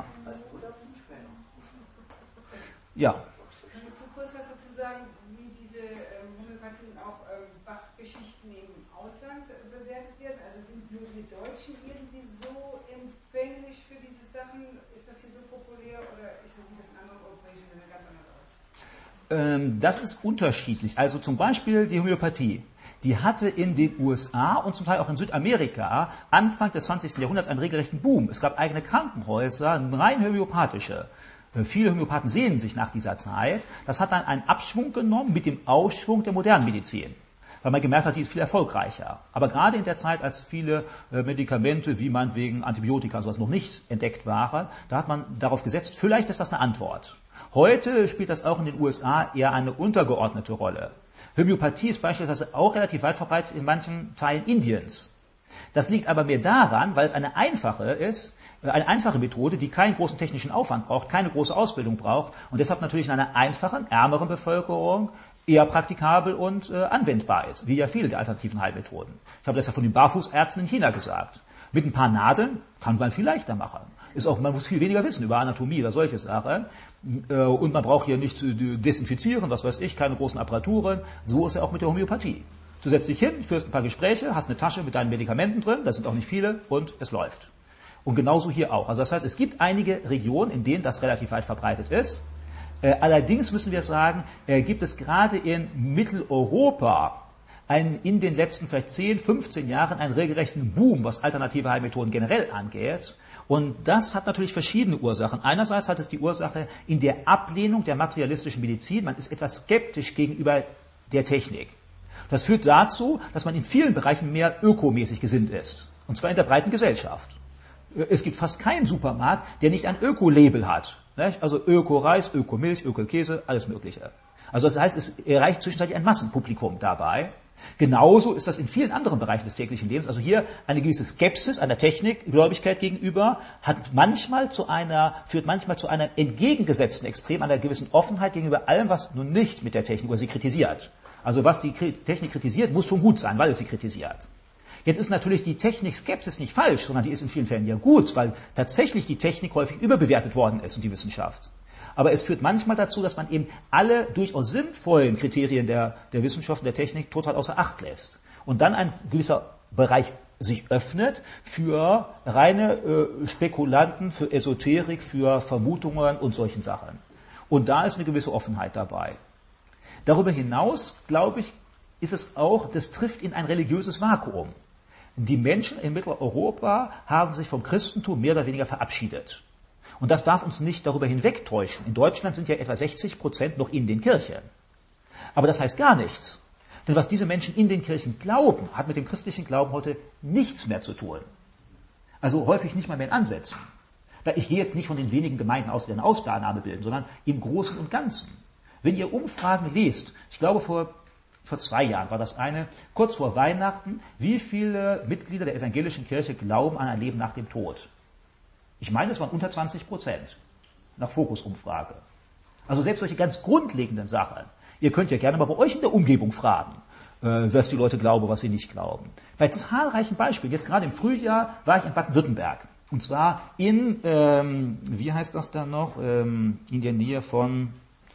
ja. Kannst du kurz was dazu sagen, wie diese ähm, Homöopathien auch ähm, Bach-Geschichten im Ausland äh, bewertet werden? Also sind nur die Deutschen irgendwie so empfänglich für diese Sachen? Ist das hier so populär oder ist das, sieht das in anderen europäischen Ländern ganz anders aus? Ähm, das ist unterschiedlich. Also zum Beispiel die Homöopathie. Die hatte in den U S A und zum Teil auch in Südamerika Anfang des zwanzigsten Jahrhunderts einen regelrechten Boom. Es gab eigene Krankenhäuser, rein homöopathische. Viele Homöopathen sehnen sich nach dieser Zeit. Das hat dann einen Abschwung genommen mit dem Aufschwung der modernen Medizin, weil man gemerkt hat, die ist viel erfolgreicher. Aber gerade in der Zeit, als viele Medikamente, wie meinetwegen Antibiotika und sowas noch nicht entdeckt waren, da hat man darauf gesetzt, vielleicht ist das eine Antwort. Heute spielt das auch in den U S A eher eine untergeordnete Rolle. Homöopathie ist beispielsweise auch relativ weit verbreitet in manchen Teilen Indiens. Das liegt aber mehr daran, weil es eine einfache ist, eine einfache Methode, die keinen großen technischen Aufwand braucht, keine große Ausbildung braucht und deshalb natürlich in einer einfachen, ärmeren Bevölkerung eher praktikabel und äh, anwendbar ist, wie ja viele der alternativen Heilmethoden. Ich habe das ja von den Barfußärzten in China gesagt. Mit ein paar Nadeln kann man viel leichter machen. Ist auch, man muss viel weniger wissen über Anatomie oder solche Sachen. Äh, und man braucht hier nicht zu desinfizieren, was weiß ich, keine großen Apparaturen. So ist ja auch mit der Homöopathie. Du setzt dich hin, führst ein paar Gespräche, hast eine Tasche mit deinen Medikamenten drin, das sind auch nicht viele, und es läuft. Und genauso hier auch. Also das heißt, es gibt einige Regionen, in denen das relativ weit verbreitet ist. Äh, allerdings müssen wir sagen, äh, gibt es gerade in Mitteleuropa einen, in den letzten vielleicht zehn, fünfzehn Jahren einen regelrechten Boom, was alternative Heilmethoden generell angeht. Und das hat natürlich verschiedene Ursachen. Einerseits hat es die Ursache in der Ablehnung der materialistischen Medizin. Man ist etwas skeptisch gegenüber der Technik. Das führt dazu, dass man in vielen Bereichen mehr ökomäßig gesinnt ist. Und zwar in der breiten Gesellschaft. Es gibt fast keinen Supermarkt, der nicht ein Öko-Label hat. Also Öko-Reis, Öko-Milch, Öko-Käse, alles Mögliche. Also das heißt, es erreicht zwischenzeitlich ein Massenpublikum dabei. Genauso ist das in vielen anderen Bereichen des täglichen Lebens. Also hier eine gewisse Skepsis einer Technikgläubigkeit gegenüber hat manchmal zu einer, führt manchmal zu einem entgegengesetzten Extrem, einer gewissen Offenheit gegenüber allem, was nun nicht mit der Technik oder sie kritisiert. Also was die Technik kritisiert, muss schon gut sein, weil es sie kritisiert. Jetzt ist natürlich die Technik-Skepsis nicht falsch, sondern die ist in vielen Fällen ja gut, weil tatsächlich die Technik häufig überbewertet worden ist und die Wissenschaft. Aber es führt manchmal dazu, dass man eben alle durchaus sinnvollen Kriterien der, der Wissenschaft und der Technik total außer Acht lässt. Und dann ein gewisser Bereich sich öffnet für reine äh, Spekulanten, für Esoterik, für Vermutungen und solchen Sachen. Und da ist eine gewisse Offenheit dabei. Darüber hinaus, glaube ich, ist es auch, das trifft in ein religiöses Vakuum. Die Menschen in Mitteleuropa haben sich vom Christentum mehr oder weniger verabschiedet. Und das darf uns nicht darüber hinwegtäuschen. In Deutschland sind ja etwa sechzig Prozent noch in den Kirchen. Aber das heißt gar nichts. Denn was diese Menschen in den Kirchen glauben, hat mit dem christlichen Glauben heute nichts mehr zu tun. Also häufig nicht mal mehr in Ansätzen. Ich gehe jetzt nicht von den wenigen Gemeinden aus, die eine Ausnahme bilden, sondern im Großen und Ganzen. Wenn ihr Umfragen lest, ich glaube vor Vor zwei Jahren war das eine, kurz vor Weihnachten, wie viele Mitglieder der evangelischen Kirche glauben an ein Leben nach dem Tod? Ich meine, es waren unter zwanzig Prozent, nach Fokusumfrage. Also selbst solche ganz grundlegenden Sachen. Ihr könnt ja gerne mal bei euch in der Umgebung fragen, äh, was die Leute glauben, was sie nicht glauben. Bei zahlreichen Beispielen, jetzt gerade im Frühjahr war ich in Baden-Württemberg. Und zwar in, ähm, wie heißt das da noch, ähm, in der Nähe von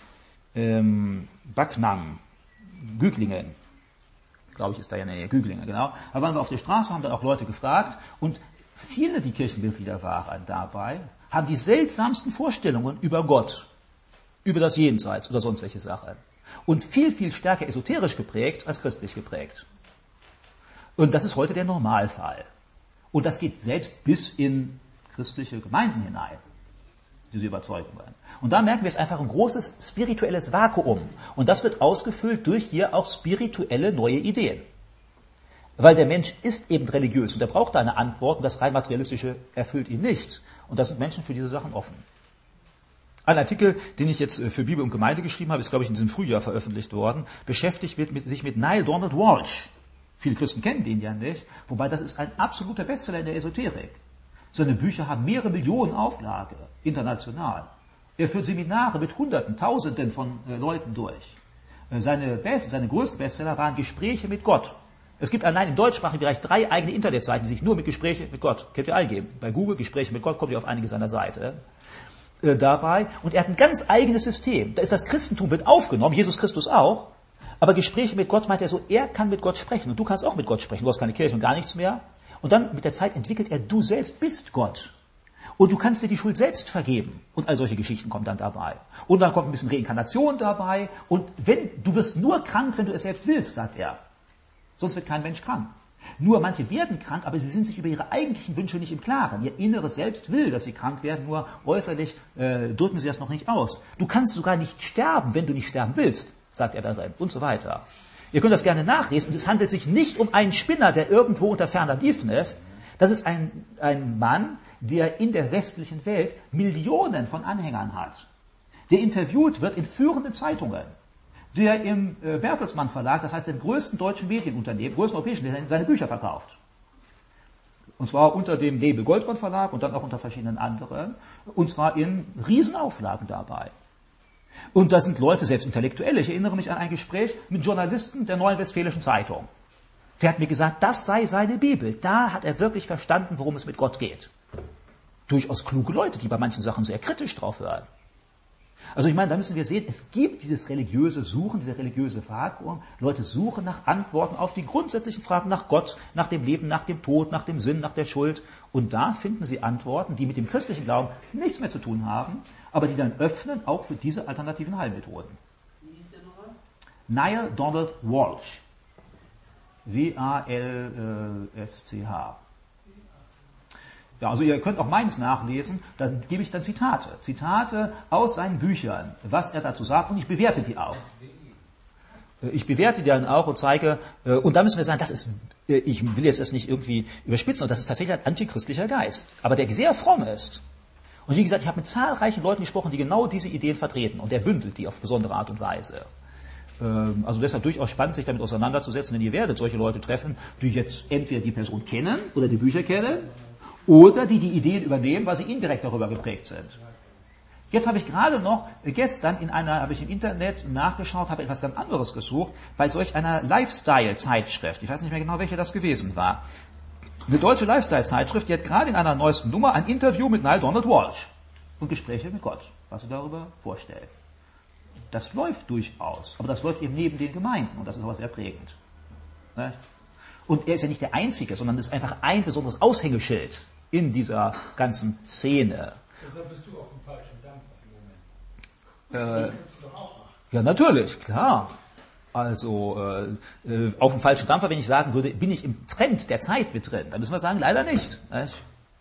ähm, Backnang. Güglingen, glaube ich, ist da ja in der Nähe, Güglingen, genau. Da waren wir auf der Straße, haben dann auch Leute gefragt und viele, die Kirchenmitglieder waren dabei, haben die seltsamsten Vorstellungen über Gott, über das Jenseits oder sonst welche Sachen. Und viel, viel stärker esoterisch geprägt als christlich geprägt. Und das ist heute der Normalfall. Und das geht selbst bis in christliche Gemeinden hinein, diese Überzeugungen. Und da merken wir, es ist einfach ein großes spirituelles Vakuum. Und das wird ausgefüllt durch hier auch spirituelle neue Ideen. Weil der Mensch ist eben religiös und er braucht da eine Antwort und das rein materialistische erfüllt ihn nicht. Und da sind Menschen für diese Sachen offen. Ein Artikel, den ich jetzt für Bibel und Gemeinde geschrieben habe, ist, glaube ich, in diesem Frühjahr veröffentlicht worden, beschäftigt wird mit, sich mit Neil Donald Walsh. Viele Christen kennen den ja nicht, wobei das ist ein absoluter Bestseller in der Esoterik. Seine Bücher haben mehrere Millionen Auflage, international. Er führt Seminare mit Hunderten, Tausenden von äh, Leuten durch. Äh, seine, Best, seine größten Bestseller waren Gespräche mit Gott. Es gibt allein im deutschsprachigen Bereich drei eigene Internetseiten, die sich nur mit Gespräche mit Gott, könnt ihr eingeben. Bei Google Gespräche mit Gott kommt ihr auf einige seiner Seite äh, dabei. Und er hat ein ganz eigenes System. Da ist das Christentum wird aufgenommen, Jesus Christus auch. Aber Gespräche mit Gott meint er so, er kann mit Gott sprechen und du kannst auch mit Gott sprechen. Du hast keine Kirche und gar nichts mehr. Und dann mit der Zeit entwickelt er, du selbst bist Gott. Und du kannst dir die Schuld selbst vergeben. Und all solche Geschichten kommen dann dabei. Und dann kommt ein bisschen Reinkarnation dabei. Und wenn, du wirst nur krank, wenn du es selbst willst, sagt er. Sonst wird kein Mensch krank. Nur manche werden krank, aber sie sind sich über ihre eigentlichen Wünsche nicht im Klaren. Ihr inneres Selbst will, dass sie krank werden, nur äußerlich äh, drücken sie das noch nicht aus. Du kannst sogar nicht sterben, wenn du nicht sterben willst, sagt er darin und so weiter. Ihr könnt das gerne nachlesen und es handelt sich nicht um einen Spinner, der irgendwo unter ferner Liefen ist. Das ist ein, ein Mann, der in der westlichen Welt Millionen von Anhängern hat, der interviewt wird in führenden Zeitungen, der im äh, Bertelsmann Verlag, das heißt dem größten deutschen Medienunternehmen, größten europäischen, der seine Bücher verkauft. Und zwar unter dem Label Goldmann Verlag und dann auch unter verschiedenen anderen, und zwar in Riesenauflagen dabei. Und das sind Leute, selbst Intellektuelle. Ich erinnere mich an ein Gespräch mit Journalisten der Neuen Westfälischen Zeitung. Der hat mir gesagt, das sei seine Bibel. Da hat er wirklich verstanden, worum es mit Gott geht. Durchaus kluge Leute, die bei manchen Sachen sehr kritisch drauf hören. Also ich meine, da müssen wir sehen, es gibt dieses religiöse Suchen, diese religiöse Vakuum. Leute suchen nach Antworten auf die grundsätzlichen Fragen nach Gott, nach dem Leben, nach dem Tod, nach dem Sinn, nach der Schuld. Und da finden sie Antworten, die mit dem christlichen Glauben nichts mehr zu tun haben, aber die dann öffnen auch für diese alternativen Heilmethoden. Wie hieß der nochmal? Niall Donald Walsch. W A L S C H. Ja, also ihr könnt auch meines nachlesen, dann gebe ich dann Zitate. Zitate aus seinen Büchern, was er dazu sagt, und ich bewerte die auch. Ich bewerte die dann auch und zeige, und da müssen wir sagen, das ist, ich will jetzt das nicht irgendwie überspitzen, und das ist tatsächlich ein antichristlicher Geist, aber der sehr fromm ist. Und wie gesagt, ich habe mit zahlreichen Leuten gesprochen, die genau diese Ideen vertreten, und der bündelt die auf besondere Art und Weise. Also deshalb durchaus spannend, sich damit auseinanderzusetzen, denn ihr werdet solche Leute treffen, die jetzt entweder die Person kennen oder die Bücher kennen, oder die die Ideen übernehmen, weil sie indirekt darüber geprägt sind. Jetzt habe ich gerade noch, gestern in einer, habe ich im Internet nachgeschaut, habe etwas ganz anderes gesucht, bei solch einer Lifestyle-Zeitschrift. Ich weiß nicht mehr genau, welche das gewesen war. Eine deutsche Lifestyle-Zeitschrift, die hat gerade in einer neuesten Nummer ein Interview mit Niall Donald Walsch und Gespräche mit Gott, was sie darüber vorstellt. Das läuft durchaus, aber das läuft eben neben den Gemeinden und das ist aber sehr prägend. Ne? Und er ist ja nicht der Einzige, sondern ist einfach ein besonderes Aushängeschild in dieser ganzen Szene. Deshalb bist du auf dem falschen Dampfer im Moment. Äh, Das kannst du doch auch machen. ja, natürlich, klar. Also äh, äh, auf dem falschen Dampfer, wenn ich sagen würde, bin ich im Trend der Zeit mit drin, dann müssen wir sagen, leider nicht. nicht?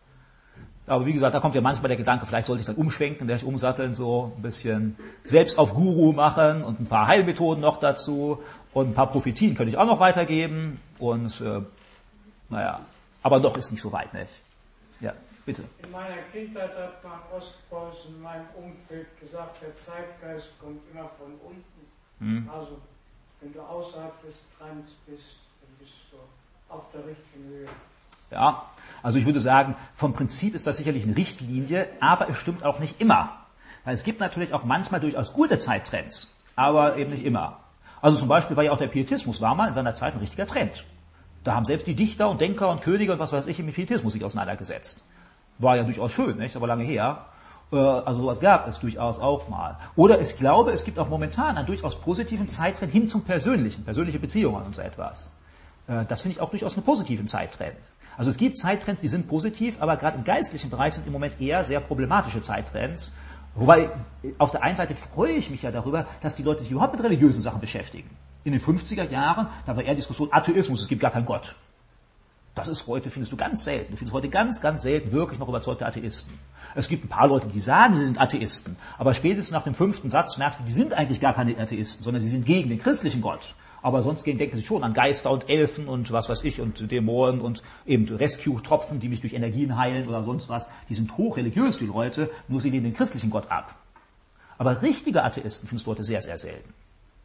Aber wie gesagt, da kommt ja manchmal der Gedanke, vielleicht sollte ich dann umschwenken, vielleicht umsatteln, so ein bisschen selbst auf Guru machen und ein paar Heilmethoden noch dazu und ein paar Prophetien könnte ich auch noch weitergeben und äh, naja, aber noch ist nicht so weit, nicht? Ja, bitte. In meiner Kindheit hat man Ostpreußen in meinem Umfeld gesagt, der Zeitgeist kommt immer von unten. Hm. Also, wenn du außerhalb des Trends bist, dann bist du auf der richtigen Höhe. Ja, also ich würde sagen, vom Prinzip ist das sicherlich eine Richtlinie, aber es stimmt auch nicht immer. Weil es gibt natürlich auch manchmal durchaus gute Zeittrends, aber eben nicht immer. Also zum Beispiel war ja auch der Pietismus, war mal in seiner Zeit ein richtiger Trend. Da haben selbst die Dichter und Denker und Könige und was weiß ich im Pietismus sich auseinandergesetzt. War ja durchaus schön, nicht? Aber lange her. Also sowas gab es durchaus auch mal. Oder ich glaube, es gibt auch momentan einen durchaus positiven Zeittrend hin zum Persönlichen, persönliche Beziehungen und so etwas. Das finde ich auch durchaus einen positiven Zeittrend. Also es gibt Zeittrends, die sind positiv, aber gerade im geistlichen Bereich sind im Moment eher sehr problematische Zeittrends. Wobei, auf der einen Seite freue ich mich ja darüber, dass die Leute sich überhaupt mit religiösen Sachen beschäftigen. In den fünfziger Jahren, da war eher Diskussion Atheismus, es gibt gar keinen Gott. Das ist heute, findest du ganz selten. Du findest heute ganz, ganz selten wirklich noch überzeugte Atheisten. Es gibt ein paar Leute, die sagen, sie sind Atheisten, aber spätestens nach dem fünften Satz merkst du, die sind eigentlich gar keine Atheisten, sondern sie sind gegen den christlichen Gott. Aber sonst denken sie schon an Geister und Elfen und was weiß ich und Dämonen und eben Rescue-Tropfen, die mich durch Energien heilen oder sonst was. Die sind hochreligiös, die Leute, nur sie lehnen den christlichen Gott ab. Aber richtige Atheisten findest du heute sehr, sehr selten.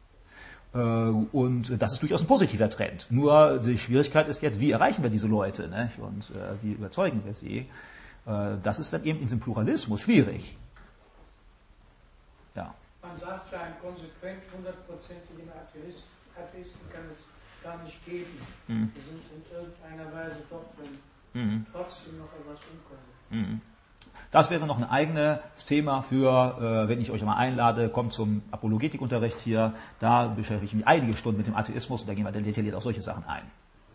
Und das ist durchaus ein positiver Trend. Nur die Schwierigkeit ist jetzt, wie erreichen wir diese Leute, ne? Und wie überzeugen wir sie? Das ist dann eben in diesem Pluralismus schwierig. Ja. Man sagt ja, einen konsequent hundertprozentigen Atheisten, Atheisten kann es gar nicht geben. Mhm. Die sind in irgendeiner Weise doch dann Mhm. trotzdem noch etwas unkonsequent. Mhm. Das wäre noch ein eigenes Thema für, äh, wenn ich euch mal einlade, kommt zum Apologetikunterricht hier, da beschäftige ich mich einige Stunden mit dem Atheismus und da gehen wir dann detailliert auf solche Sachen ein.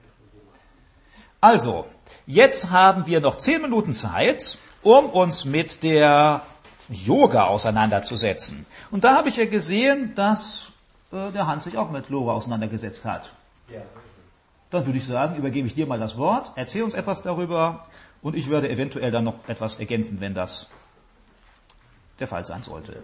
Also, jetzt haben wir noch zehn Minuten Zeit, um uns mit der Yoga auseinanderzusetzen. Und da habe ich ja gesehen, dass äh, der Hans sich auch mit Yoga auseinandergesetzt hat. Ja, Dann würde ich sagen, übergebe ich dir mal das Wort, erzähl uns etwas darüber und ich werde eventuell dann noch etwas ergänzen, wenn das der Fall sein sollte.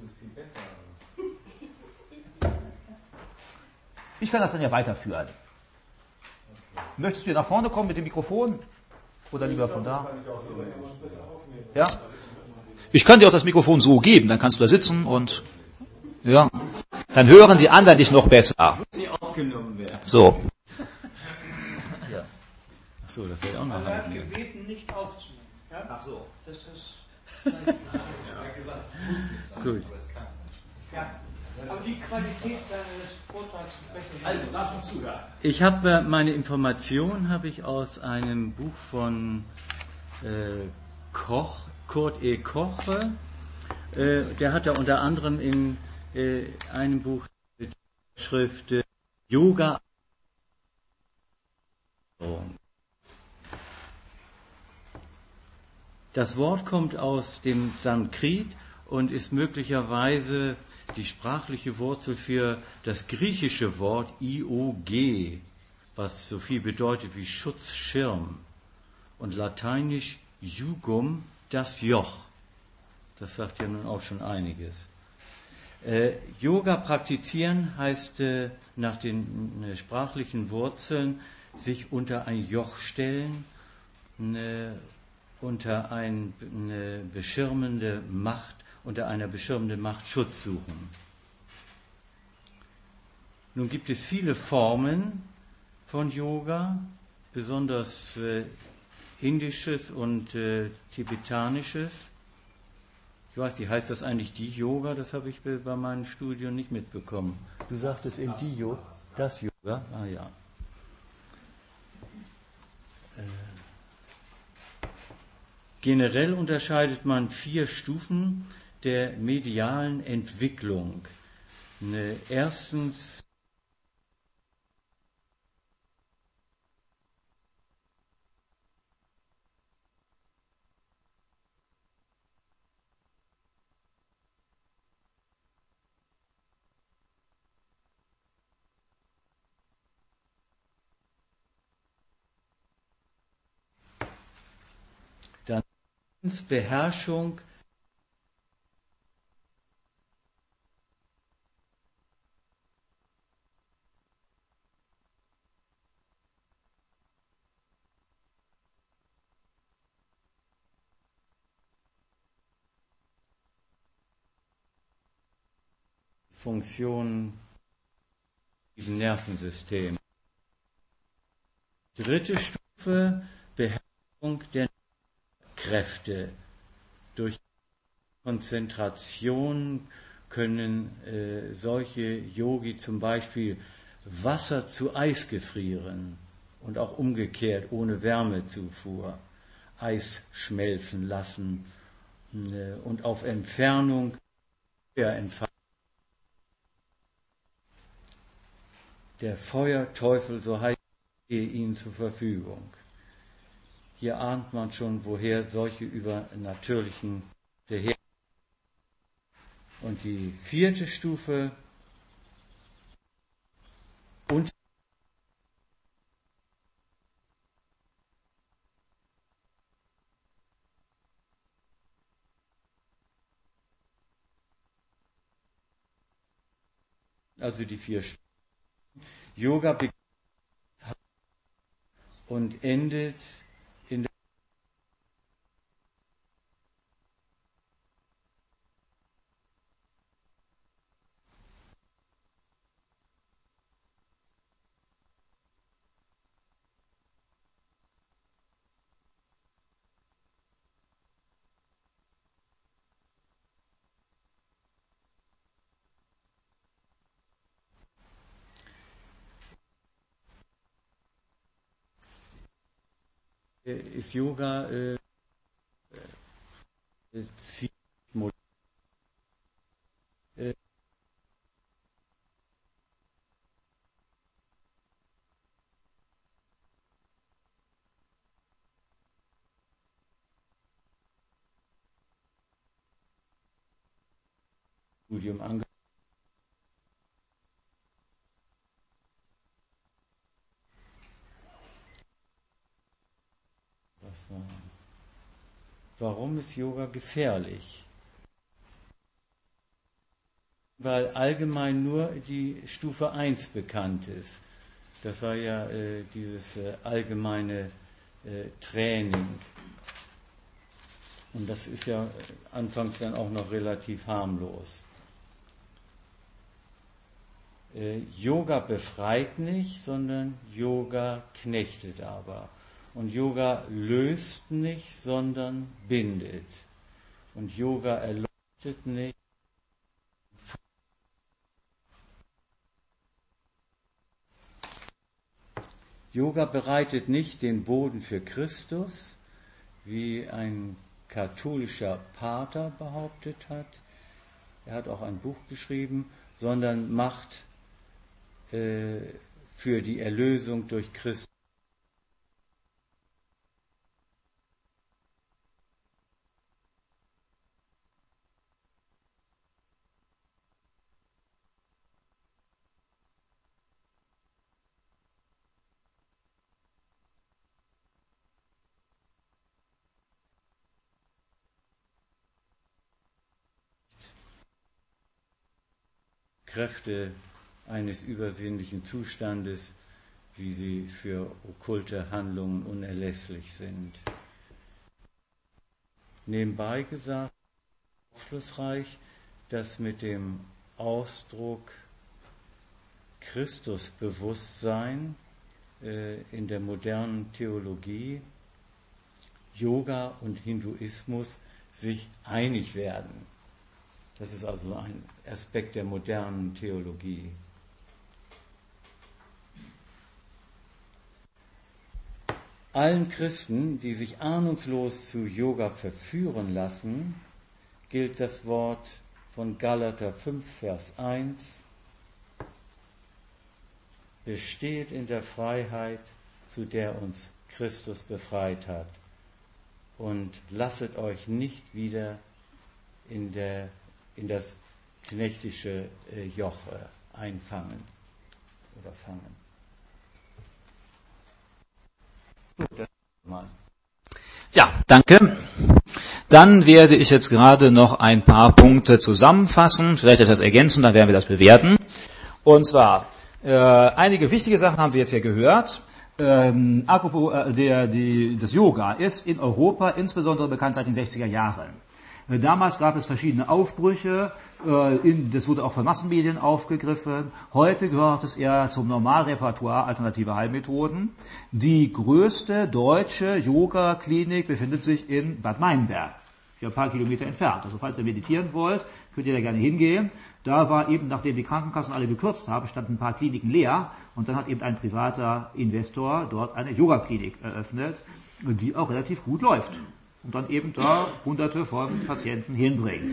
Ich kann das dann ja weiterführen. Möchtest du hier nach vorne kommen mit dem Mikrofon? Oder lieber von da? Ja? Ich kann dir auch das Mikrofon so geben, dann kannst du da sitzen und ja, dann hören die anderen dich noch besser. So. Ja. Ach so, das wird auch noch. Also er hat gebeten, nicht aufzunehmen. Ja? Ach so. Das ist. Er hat gesagt, es muss nicht sein, Gut. aber es kann. Ja. Aber die Qualität seines Vortrags ist besser. Also, lass uns zuhören. Ich habe äh, meine Information habe ich aus einem Buch von äh, Koch, Kurt E. Koch. Äh, der hat da unter anderem in äh, einem Buch die Schrift äh, Yoga. Das Wort kommt aus dem Sanskrit und ist möglicherweise die sprachliche Wurzel für das griechische Wort I O G, was so viel bedeutet wie Schutzschirm, und lateinisch Jugum, das Joch. Das sagt ja nun auch schon einiges. Äh, Yoga praktizieren heißt äh, nach den äh, sprachlichen Wurzeln sich unter ein Joch stellen, äh, unter ein, eine beschirmende Macht, unter einer beschirmenden Macht Schutz suchen. Nun gibt es viele Formen von Yoga, besonders äh, indisches und äh, tibetanisches. Ich weiß nicht, heißt das eigentlich die Yoga? Das habe ich bei meinem Studium nicht mitbekommen. Du sagst es in die Yoga? Das Yoga? Ah ja. Äh, generell unterscheidet man vier Stufen der medialen Entwicklung. Ne, erstens dann Beherrschung Funktion im Nervensystem. Dritte Stufe, Beherrschung der Kräfte. Durch Konzentration können äh, solche Yogi zum Beispiel Wasser zu Eis gefrieren und auch umgekehrt ohne Wärmezufuhr Eis schmelzen lassen äh, und auf Entfernung Feuer entfachen. Der Feuerteufel, so heißt er, ihnen zur Verfügung. Hier ahnt man schon, woher solche übernatürlichen her. Und die vierte Stufe und also die vier Stufen. Yoga beginnt und endet in der ist Yoga äh, äh, Zielmodell. Äh, Studium ange das war. Warum ist Yoga gefährlich? Weil allgemein nur die Stufe eins bekannt ist. Das war ja äh, dieses äh, allgemeine äh, Training. Und das ist ja anfangs dann auch noch relativ harmlos. Äh, Yoga befreit nicht, sondern Yoga knechtet aber. Und Yoga löst nicht, sondern bindet. Und Yoga erleuchtet nicht. Yoga bereitet nicht den Boden für Christus, wie ein katholischer Pater behauptet hat. Er hat auch ein Buch geschrieben, sondern macht äh, für die Erlösung durch Christus. Kräfte eines übersinnlichen Zustandes, wie sie für okkulte Handlungen unerlässlich sind. Nebenbei gesagt, aufschlussreich, dass mit dem Ausdruck Christusbewusstsein äh, in der modernen Theologie Yoga und Hinduismus sich einig werden. Das ist also ein Aspekt der modernen Theologie. Allen Christen, die sich ahnungslos zu Yoga verführen lassen, gilt das Wort von Galater fünf, Vers eins. Besteht in der Freiheit, zu der uns Christus befreit hat, und lasset euch nicht wieder in der in das knechtische äh, Joch äh, einfangen oder fangen. So, das mal. Ja, danke. Dann werde ich jetzt gerade noch ein paar Punkte zusammenfassen, vielleicht etwas ergänzen, dann werden wir das bewerten. Und zwar, äh, einige wichtige Sachen haben wir jetzt hier gehört. Ähm, apropos, äh, der, die, das Yoga ist in Europa insbesondere bekannt seit den sechziger Jahren. Damals gab es verschiedene Aufbrüche, das wurde auch von Massenmedien aufgegriffen. Heute gehört es eher zum Normalrepertoire alternativer Heilmethoden. Die größte deutsche Yoga-Klinik befindet sich in Bad Meinberg, hier ein paar Kilometer entfernt. Also falls ihr meditieren wollt, könnt ihr da gerne hingehen. Da war eben, nachdem die Krankenkassen alle gekürzt haben, standen ein paar Kliniken leer und dann hat eben ein privater Investor dort eine Yoga-Klinik eröffnet, die auch relativ gut läuft. Und dann eben da hunderte von Patienten hinbringt.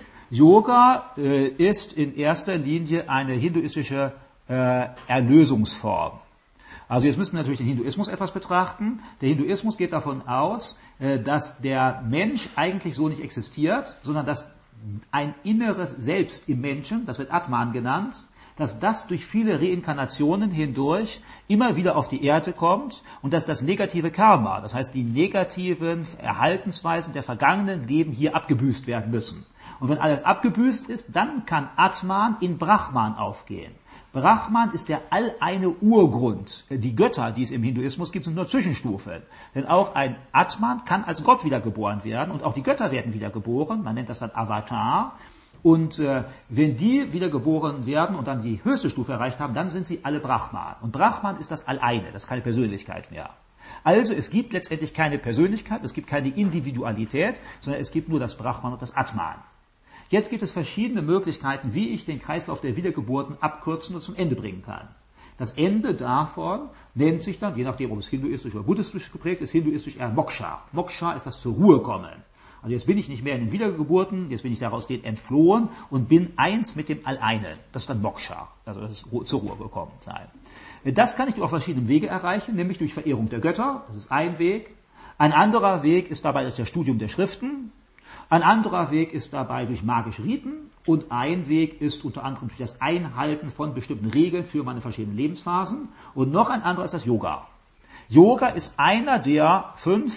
Yoga äh, ist in erster Linie eine hinduistische äh, Erlösungsform. Also jetzt müssen wir natürlich den Hinduismus etwas betrachten. Der Hinduismus geht davon aus, äh, dass der Mensch eigentlich so nicht existiert, sondern dass ein inneres Selbst im Menschen, das wird Atman genannt, dass das durch viele Reinkarnationen hindurch immer wieder auf die Erde kommt und dass das negative Karma, das heißt die negativen Erhaltensweisen der vergangenen Leben hier abgebüßt werden müssen. Und wenn alles abgebüßt ist, dann kann Atman in Brahman aufgehen. Brahman ist der alleine Urgrund. Die Götter, die es im Hinduismus gibt, sind nur Zwischenstufen. Denn auch ein Atman kann als Gott wiedergeboren werden und auch die Götter werden wiedergeboren. Man nennt das dann Avatar. Und äh, wenn die wiedergeboren werden und dann die höchste Stufe erreicht haben, dann sind sie alle Brahman. Und Brahman ist das Alleine, das ist keine Persönlichkeit mehr. Also es gibt letztendlich keine Persönlichkeit, es gibt keine Individualität, sondern es gibt nur das Brahman und das Atman. Jetzt gibt es verschiedene Möglichkeiten, wie ich den Kreislauf der Wiedergeburten abkürzen und zum Ende bringen kann. Das Ende davon nennt sich dann, je nachdem ob es hinduistisch oder buddhistisch geprägt ist, hinduistisch eher Moksha. Moksha ist das zur Ruhe kommen. Also jetzt bin ich nicht mehr in den Wiedergeburten, jetzt bin ich daraus den entflohen und bin eins mit dem Alleine. Das ist dann Moksha, also das ist zur Ruhe gekommen sein. Das kann ich auf verschiedenen Wege erreichen, nämlich durch Verehrung der Götter, das ist ein Weg. Ein anderer Weg ist dabei das Studium der Schriften. Ein anderer Weg ist dabei durch magische Riten. Und ein Weg ist unter anderem durch das Einhalten von bestimmten Regeln für meine verschiedenen Lebensphasen. Und noch ein anderer ist das Yoga. Yoga ist einer der fünf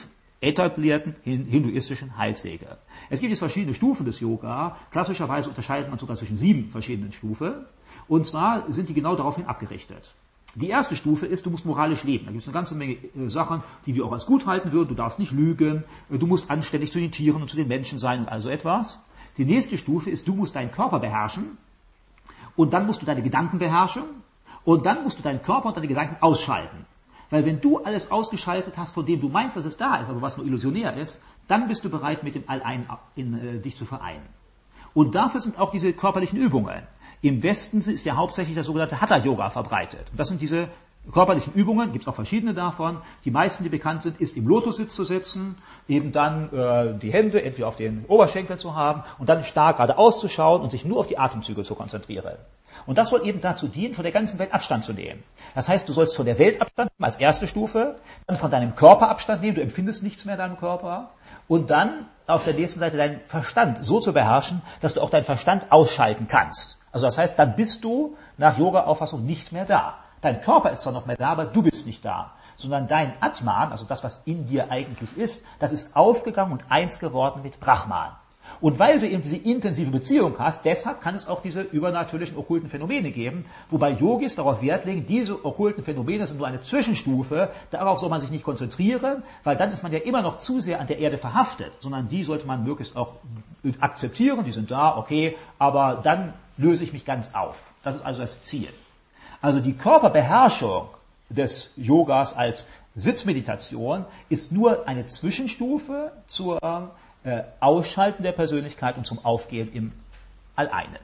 etablierten hinduistischen Heilswege. Es gibt jetzt verschiedene Stufen des Yoga. Klassischerweise unterscheidet man sogar zwischen sieben verschiedenen Stufen. Und zwar sind die genau daraufhin abgerichtet. Die erste Stufe ist, du musst moralisch leben. Da gibt es eine ganze Menge äh, Sachen, die wir auch als gut halten würden. Du darfst nicht lügen, äh, du musst anständig zu den Tieren und zu den Menschen sein und also etwas. Die nächste Stufe ist, du musst deinen Körper beherrschen und dann musst du deine Gedanken beherrschen und dann musst du deinen Körper und deine Gedanken ausschalten. Weil wenn du alles ausgeschaltet hast, von dem du meinst, dass es da ist, aber was nur illusionär ist, dann bist du bereit, mit dem All-Einen in, äh, dich zu vereinen. Und dafür sind auch diese körperlichen Übungen. Im Westen ist ja hauptsächlich das sogenannte Hatha-Yoga verbreitet. Und das sind diese körperlichen Übungen, gibt es auch verschiedene davon. Die meisten, die bekannt sind, ist im Lotussitz zu sitzen, eben dann äh, die Hände entweder auf den Oberschenkeln zu haben und dann stark gerade auszuschauen und sich nur auf die Atemzüge zu konzentrieren. Und das soll eben dazu dienen, von der ganzen Welt Abstand zu nehmen. Das heißt, du sollst von der Welt Abstand nehmen als erste Stufe, dann von deinem Körper Abstand nehmen, du empfindest nichts mehr in deinem Körper und dann auf der nächsten Seite deinen Verstand so zu beherrschen, dass du auch deinen Verstand ausschalten kannst. Also das heißt, dann bist du nach Yoga-Auffassung nicht mehr da. Dein Körper ist zwar noch mehr da, aber du bist nicht da. Sondern dein Atman, also das, was in dir eigentlich ist, das ist aufgegangen und eins geworden mit Brahman. Und weil du eben diese intensive Beziehung hast, deshalb kann es auch diese übernatürlichen okkulten Phänomene geben, wobei Yogis darauf Wert legen, diese okkulten Phänomene sind nur eine Zwischenstufe, darauf soll man sich nicht konzentrieren, weil dann ist man ja immer noch zu sehr an der Erde verhaftet, sondern die sollte man möglichst auch akzeptieren, die sind da, okay, aber dann löse ich mich ganz auf. Das ist also das Ziel. Also die Körperbeherrschung des Yogas als Sitzmeditation ist nur eine Zwischenstufe zur äh, Ausschalten der Persönlichkeit und zum Aufgehen im All-Einen.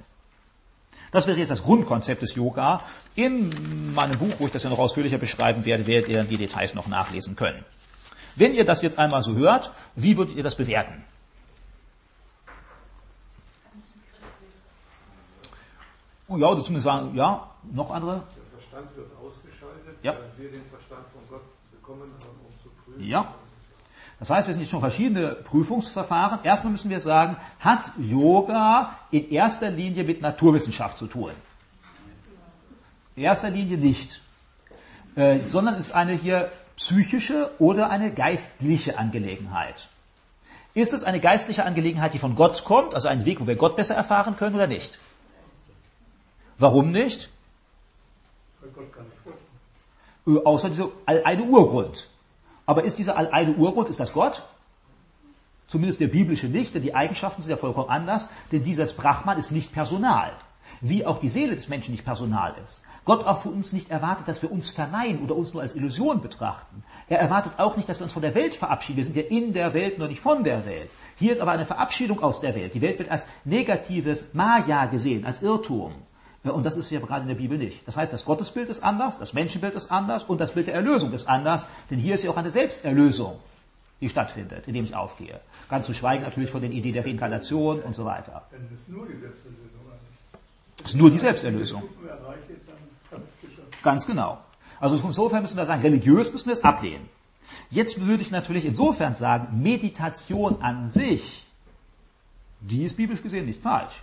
Das wäre jetzt das Grundkonzept des Yoga. In meinem Buch, wo ich das ja noch ausführlicher beschreiben werde, werdet ihr dann die Details noch nachlesen können. Wenn ihr das jetzt einmal so hört, wie würdet ihr das bewerten? Oh ja, oder zumindest sagen, ja, noch andere? Der Verstand wird ausgeschaltet, ja. weil wir den Verstand von Gott bekommen haben, um zu prüfen. Ja. Das heißt, wir sind jetzt schon verschiedene Prüfungsverfahren. Erstmal müssen wir sagen, hat Yoga in erster Linie mit Naturwissenschaft zu tun? In erster Linie nicht. Äh, sondern ist eine hier psychische oder eine geistliche Angelegenheit. Ist es eine geistliche Angelegenheit, die von Gott kommt, also ein Weg, wo wir Gott besser erfahren können oder nicht? Warum nicht? Weil Gott gar nicht vorkommt. Äh, außer dieser alleine Urgrund. Aber ist dieser alleine Urgrund, ist das Gott? Zumindest der biblische nicht, denn die Eigenschaften sind ja vollkommen anders, denn dieses Brahman ist nicht personal. Wie auch die Seele des Menschen nicht personal ist. Gott auch für uns nicht erwartet, dass wir uns verneinen oder uns nur als Illusion betrachten. Er erwartet auch nicht, dass wir uns von der Welt verabschieden. Wir sind ja in der Welt, nur nicht von der Welt. Hier ist aber eine Verabschiedung aus der Welt. Die Welt wird als negatives Maya gesehen, als Irrtum. Und das ist ja gerade in der Bibel nicht. Das heißt, das Gottesbild ist anders, das Menschenbild ist anders und das Bild der Erlösung ist anders, denn hier ist ja auch eine Selbsterlösung, die stattfindet, indem ich aufgehe. Ganz zu schweigen natürlich von den Ideen der Reinkarnation und so weiter. Denn das ist nur die Selbsterlösung eigentlich. Das ist nur die Selbsterlösung. Wenn ich erreiche, dann hat es geschafft. Ganz genau. Also insofern müssen wir sagen, religiös müssen wir es ablehnen. Jetzt würde ich natürlich insofern sagen, Meditation an sich, die ist biblisch gesehen nicht falsch.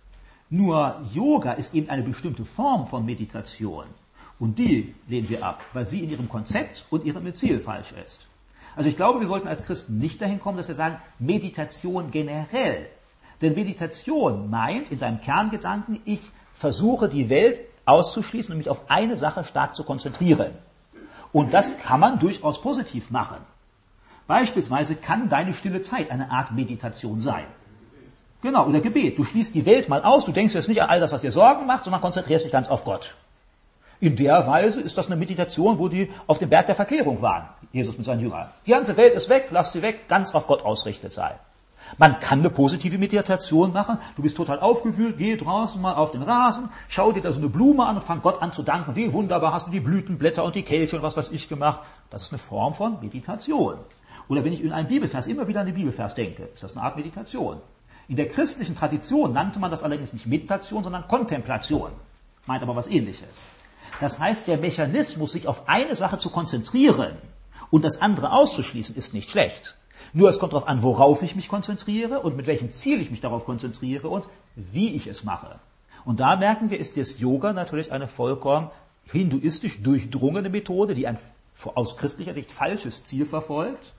Nur Yoga ist eben eine bestimmte Form von Meditation. Und die lehnen wir ab, weil sie in ihrem Konzept und ihrem Ziel falsch ist. Also ich glaube, wir sollten als Christen nicht dahin kommen, dass wir sagen, Meditation generell. Denn Meditation meint in seinem Kerngedanken, ich versuche die Welt auszuschließen und mich auf eine Sache stark zu konzentrieren. Und das kann man durchaus positiv machen. Beispielsweise kann deine stille Zeit eine Art Meditation sein. Genau, oder Gebet. Du schließt die Welt mal aus, du denkst jetzt nicht an all das, was dir Sorgen macht, sondern konzentrierst dich ganz auf Gott. In der Weise ist das eine Meditation, wo die auf dem Berg der Verklärung waren, Jesus mit seinen Jüngern. Die ganze Welt ist weg, lass sie weg, ganz auf Gott ausgerichtet sein. Man kann eine positive Meditation machen, du bist total aufgewühlt, geh draußen mal auf den Rasen, schau dir da so eine Blume an und fang Gott an zu danken, wie wunderbar hast du die Blütenblätter und die Kelche und was weiß ich gemacht. Das ist eine Form von Meditation. Oder wenn ich in einen Bibelvers immer wieder an den Bibelvers denke, ist das eine Art Meditation. In der christlichen Tradition nannte man das allerdings nicht Meditation, sondern Kontemplation. Meint aber was Ähnliches. Das heißt, der Mechanismus, sich auf eine Sache zu konzentrieren und das andere auszuschließen, ist nicht schlecht. Nur es kommt darauf an, worauf ich mich konzentriere und mit welchem Ziel ich mich darauf konzentriere und wie ich es mache. Und da merken wir, ist das Yoga natürlich eine vollkommen hinduistisch durchdrungene Methode, die ein aus christlicher Sicht falsches Ziel verfolgt.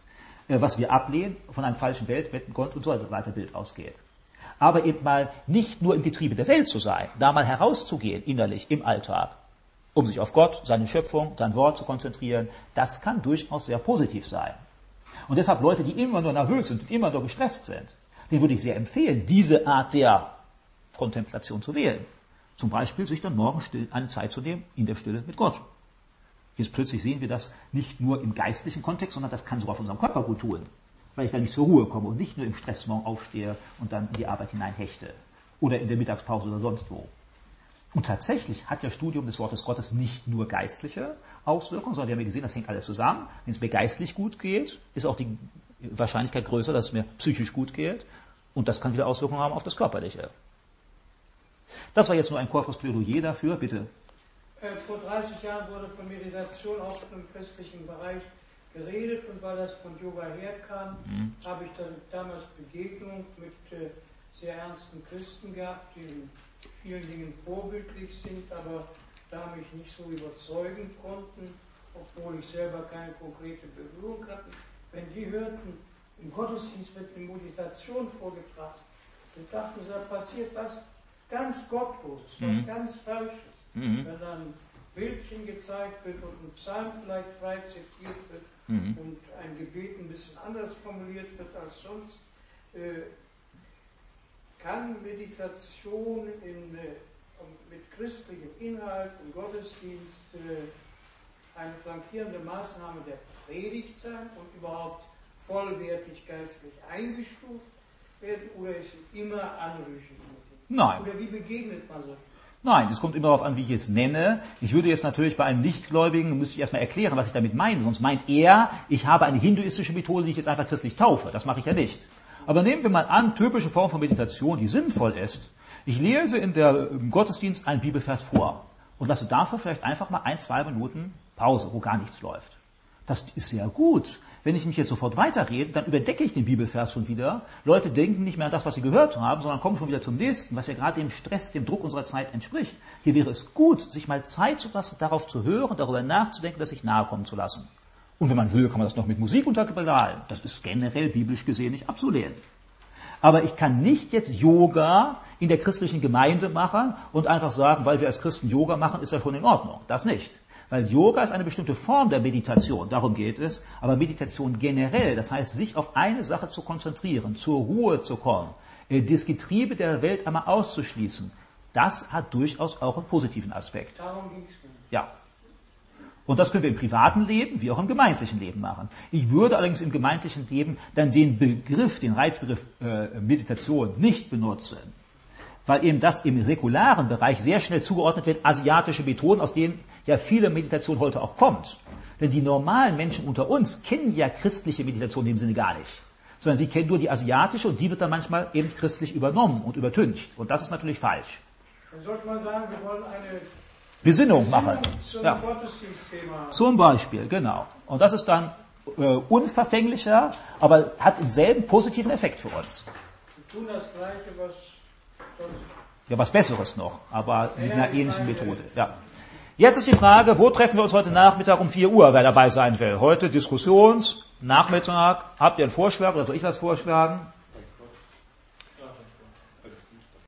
äh, was wir ablehnen, von einem falschen Weltbild und so weiter Bild ausgeht. Aber eben mal nicht nur im Getriebe der Welt zu sein, da mal herauszugehen, innerlich, im Alltag, um sich auf Gott, seine Schöpfung, sein Wort zu konzentrieren, das kann durchaus sehr positiv sein. Und deshalb Leute, die immer nur nervös sind und immer nur gestresst sind, denen würde ich sehr empfehlen, diese Art der Kontemplation zu wählen. Zum Beispiel sich dann morgen still eine Zeit zu nehmen in der Stille mit Gott. Jetzt plötzlich sehen wir das nicht nur im geistlichen Kontext, sondern das kann sogar auf unserem Körper gut tun, weil ich dann nicht zur Ruhe komme und nicht nur im Stress morgen aufstehe und dann in die Arbeit hineinhechte oder in der Mittagspause oder sonst wo. Und tatsächlich hat das Studium des Wortes Gottes nicht nur geistliche Auswirkungen, sondern wir haben ja gesehen, das hängt alles zusammen. Wenn es mir geistlich gut geht, ist auch die Wahrscheinlichkeit größer, dass es mir psychisch gut geht. Und das kann wieder Auswirkungen haben auf das Körperliche. Das war jetzt nur ein kurzes Plädoyer dafür, bitte. Äh, vor dreißig Jahren wurde von Meditation auch im christlichen Bereich geredet, und weil das von Yoga herkam, mhm. habe ich dann damals Begegnung mit äh, sehr ernsten Christen gehabt, die in vielen Dingen vorbildlich sind, aber da mich nicht so überzeugen konnten, obwohl ich selber keine konkrete Berührung hatte. Wenn die hörten, im Gottesdienst wird die Meditation vorgetragen, dann dachten sie, da passiert was ganz Gottloses, was mhm. ganz Falsches. Mhm. Wenn dann ein Bildchen gezeigt wird und ein Psalm vielleicht frei zitiert wird mhm. und ein Gebet ein bisschen anders formuliert wird als sonst, äh, kann Meditation in, äh, mit christlichem Inhalt im Gottesdienst äh, eine flankierende Maßnahme der Predigt sein und überhaupt vollwertig geistlich eingestuft werden, oder ist es immer anrüchig? Nein. Oder wie begegnet man so? Nein, es kommt immer darauf an, wie ich es nenne. Ich würde jetzt natürlich bei einem Nichtgläubigen, müsste ich erstmal erklären, was ich damit meine. Sonst meint er, ich habe eine hinduistische Methode, die ich jetzt einfach christlich taufe. Das mache ich ja nicht. Aber nehmen wir mal an, typische Form von Meditation, die sinnvoll ist. Ich lese in der, im Gottesdienst einen Bibelvers vor und lasse dafür vielleicht einfach mal ein, zwei Minuten Pause, wo gar nichts läuft. Das ist sehr gut. Wenn ich mich jetzt sofort weiterrede, dann überdecke ich den Bibelvers schon wieder. Leute denken nicht mehr an das, was sie gehört haben, sondern kommen schon wieder zum nächsten, was ja gerade dem Stress, dem Druck unserer Zeit entspricht. Hier wäre es gut, sich mal Zeit zu lassen, darauf zu hören, darüber nachzudenken, das sich nahe kommen zu lassen. Und wenn man will, kann man das noch mit Musik unterbleiben. Das ist generell biblisch gesehen nicht abzulehnen. Aber ich kann nicht jetzt Yoga in der christlichen Gemeinde machen und einfach sagen, weil wir als Christen Yoga machen, ist das schon in Ordnung. Das nicht. Weil Yoga ist eine bestimmte Form der Meditation, darum geht es, aber Meditation generell, das heißt, sich auf eine Sache zu konzentrieren, zur Ruhe zu kommen, das Getriebe der Welt einmal auszuschließen, das hat durchaus auch einen positiven Aspekt. Darum ging es mir. Ja. Und das können wir im privaten Leben wie auch im gemeindlichen Leben machen. Ich würde allerdings im gemeindlichen Leben dann den Begriff, den Reizbegriff äh, Meditation nicht benutzen, weil eben das im säkularen Bereich sehr schnell zugeordnet wird, asiatische Methoden, aus denen ja viele Meditation heute auch kommt. Denn die normalen Menschen unter uns kennen ja christliche Meditation in dem Sinne gar nicht, sondern sie kennen nur die asiatische und die wird dann manchmal eben christlich übernommen und übertüncht. Und das ist natürlich falsch. Dann sollte man sagen, wir wollen eine Besinnung, Besinnung machen. zum Ja. Gottesdienstthema. Zum Beispiel, genau. Und das ist dann äh, unverfänglicher, aber hat denselben positiven Effekt für uns. Wir tun das Gleiche, was sonst. Ja, was Besseres noch, aber mit einer ähnlichen Methode. Ja. Jetzt ist die Frage, wo treffen wir uns heute Nachmittag um vier Uhr, wer dabei sein will? Heute Diskussions, Nachmittag. Habt ihr einen Vorschlag oder soll ich was vorschlagen?